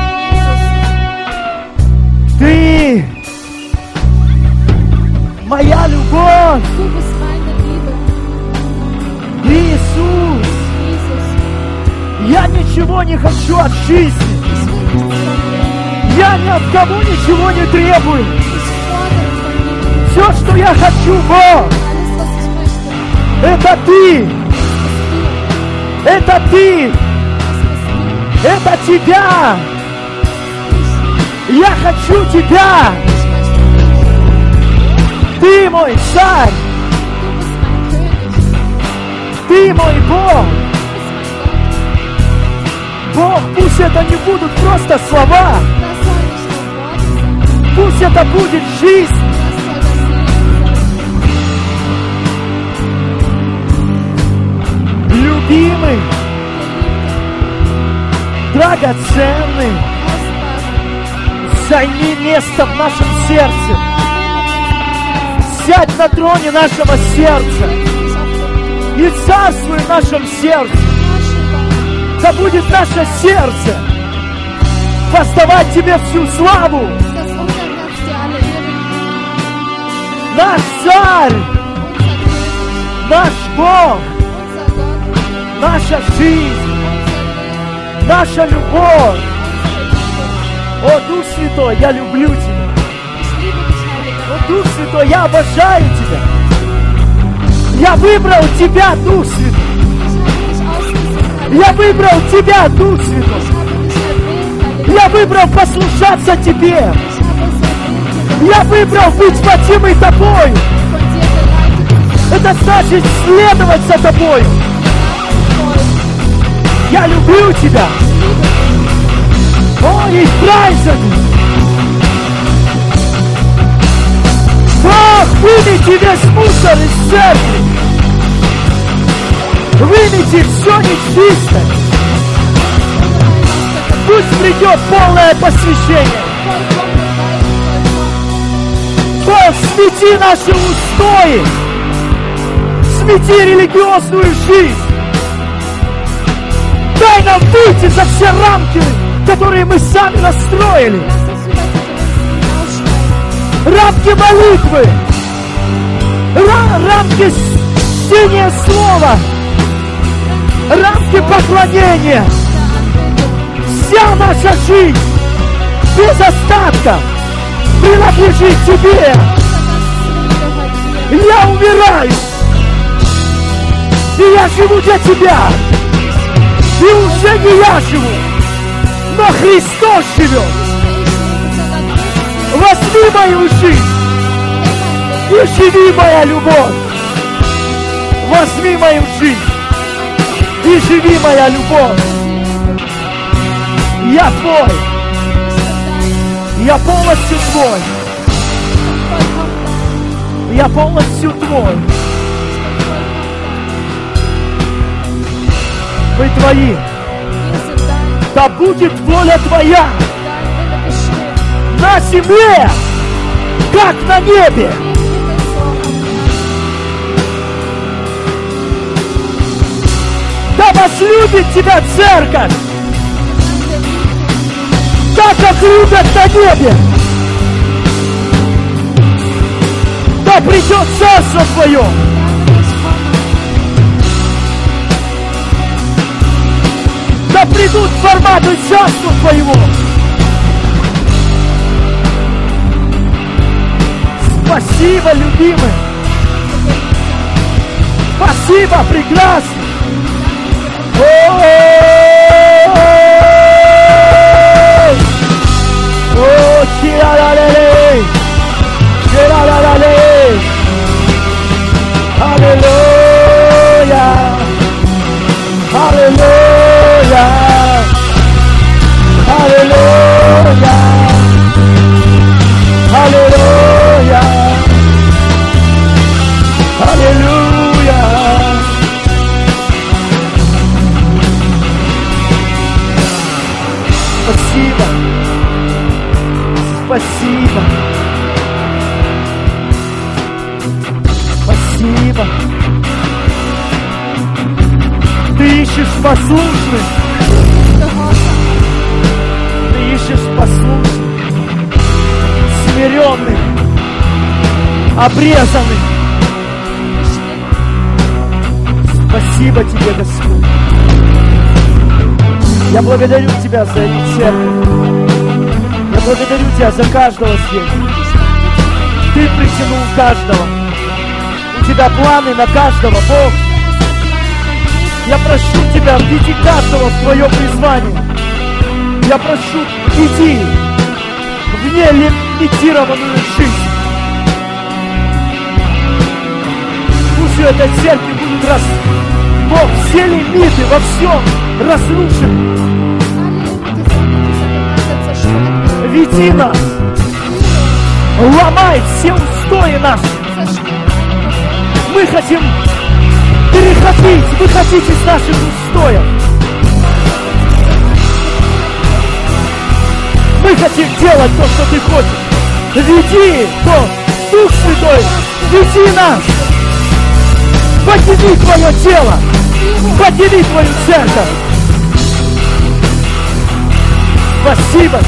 Ты моя любовь.
Du bist meine Liebe.
Иисус,
Jesus,
я ничего не хочу от жизни.
ich will nichts von dir.
Я ни от кого ничего не требую.
Ich fordere von dir
Все, что я хочу, Бог,
alles, was ich möchte.
это Ты. Это Ты.
Das bist du.
Это Тебя. Я хочу Тебя.
Ich möchte dich.
Ты мой царь.
Du bist mein König.
Ты мой Бог.
Du bist mein Gott.
Бог, пусть это не будут просто слова.
Das soll nicht nur Worte sein.
Пусть это будет жизнь.
Das soll das Leben sein.
Любимый, драгоценный,
Kostbar.
займи место в нашем сердце. Сядь на троне нашего сердца и царствуй в нашем сердце. Да будет наше сердце воздавать Тебе всю славу.
Dass unser Herz dir alle Ehre gibt.
Наш царь,
Unser König,
наш Бог,
unser Gott,
наша жизнь,
unser Leben,
наша любовь.
unsere Liebe.
О, Дух Святой, я люблю Тебя.
Ich liebe dich, Heiliger
О,
Geist.
Дух Святой, я обожаю Тебя. Я выбрал Тебя, Дух Святой.
Ich habe dich ausgesucht, Heiliger
Я выбрал Тебя, Дух Святой.
Ich habe dich erwählt, Heiliger
Я выбрал послушаться Тебе.
Ich habe es erwählt, dir
Я выбрал быть водимый Тобою.
von dir geleitet
Это значит следовать за Тобою.
folgen.
Я люблю Тебя. О, и праздник. Бог, вымети весь мусор из церкви. Вымети все нечистое. Пусть придет полное посвящение. Бог, смети наши устои. Смети религиозную жизнь. Дай нам выйти за все рамки, которые мы сами настроили.
Lass uns über diese Grenzen hinaussteigen.
Рамки молитвы. Ра- рамки с- чтение слова, рамки поклонения, вся наша жизнь без остатка принадлежит Тебе. Я умираю, и я живу для Тебя. И уже не я живу, но Христос живет. Возьми мою жизнь и живи, моя любовь. Возьми мою жизнь и живи, моя любовь. Я Твой. Я полностью Твой. Я полностью Твой. Мы Твои. Да будет воля Твоя на земле, как на небе. Да возлюбит Тебя церковь, так как любят на небе. Да придет царство Твое. Да придут форматы царства Твоего. Спасибо, любимый. Спасибо, прекрасный. О, чиралалей, чиралалей. Аллилуйя, аллилуйя, аллилуйя, аллилуйя, аллилуйя. Спасибо, спасибо, спасибо. Ты ищешь послушных, ты ищешь послушных, смиренных, обрезанных. Спасибо Тебе, Господь. Я благодарю Тебя за эту церковь. Я благодарю Тебя за каждого здесь. Ты притянул каждого. У Тебя планы на каждого, Бог. Я прошу Тебя, введи каждого в Твое призвание. Я прошу, иди в нелимитированную жизнь. Пусть у этой церкви будут раз, Бог, все лимиты во всем разрушены. Веди нас, ломай все устои наши. Мы хотим переходить, выходить из наших устоев. Мы хотим делать то, что Ты хочешь. Веди, Бог, Дух Святой, веди нас. Подними Твое тело, подними Твою церковь. Спасибо.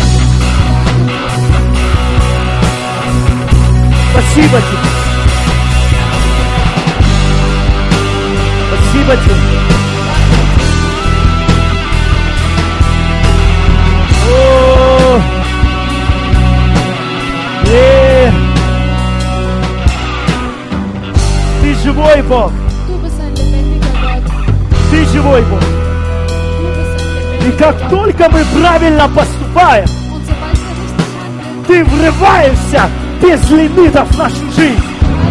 Спасибо Тебе. Спасибо Тебе. О, э, Ты живой Бог. Ты живой Бог. И как только мы правильно поступаем, Ты врываешься без лимитов в нашу жизнь.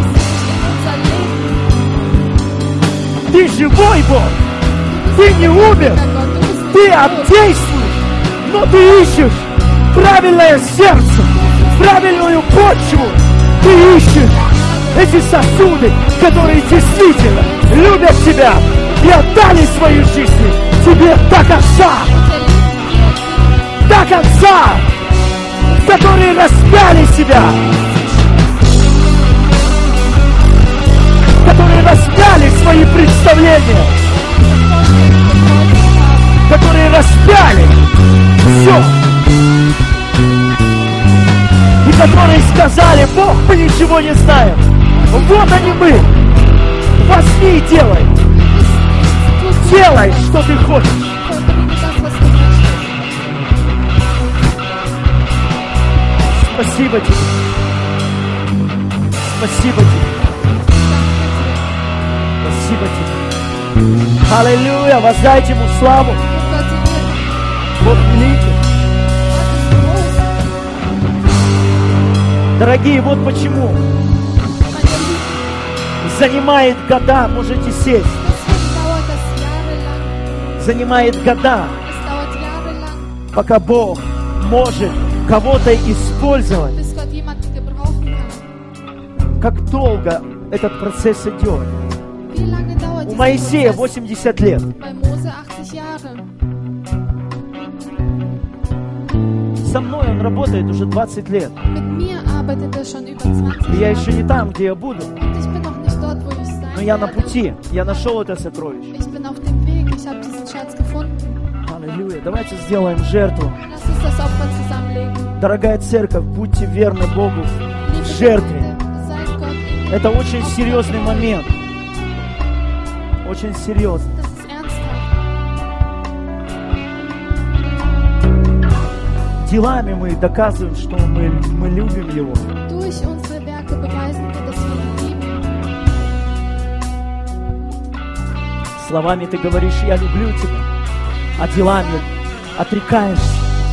Ты живой Бог. Ты не умер. Ты обдействуешь. Но Ты ищешь правильное сердце, правильную почву. Ты ищешь эти сосуды, которые действительно любят Тебя и отдали свою жизнь Тебе до конца. До конца. Которые распяли себя. Которые распяли свои представления. Которые распяли все. И которые сказали: Бог, мы ничего не знаем. Вот они мы. Возьми и делай. Делай, что ты хочешь. Спасибо тебе. Спасибо тебе. Спасибо тебе. Аллилуйя. Воздайте ему славу. Бог великий. Дорогие, вот почему. Занимает года, можете сесть. Занимает года, пока Бог может кого-то использовать. Как долго этот процесс идет? У Моисея восемьдесят лет. Со мной он работает уже двадцать лет. И я еще не там, где я буду. Но я на пути. Я нашел это сокровище. Аллилуйя. Давайте сделаем жертву. Дорогая церковь, будьте верны Богу в жертве. Это очень серьезный момент. Очень серьезный. Делами мы доказываем, что мы, мы любим Его. Словами ты говоришь, я люблю тебя, а делами отрекаешься.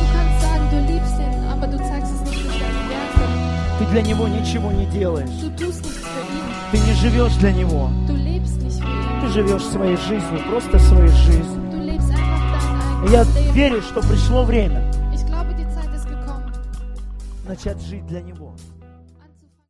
Ты для Него ничего не делаешь. Ты не живешь для Него. Ты живешь своей жизнью, просто своей жизнью. И я верю, что пришло время начать жить для Него.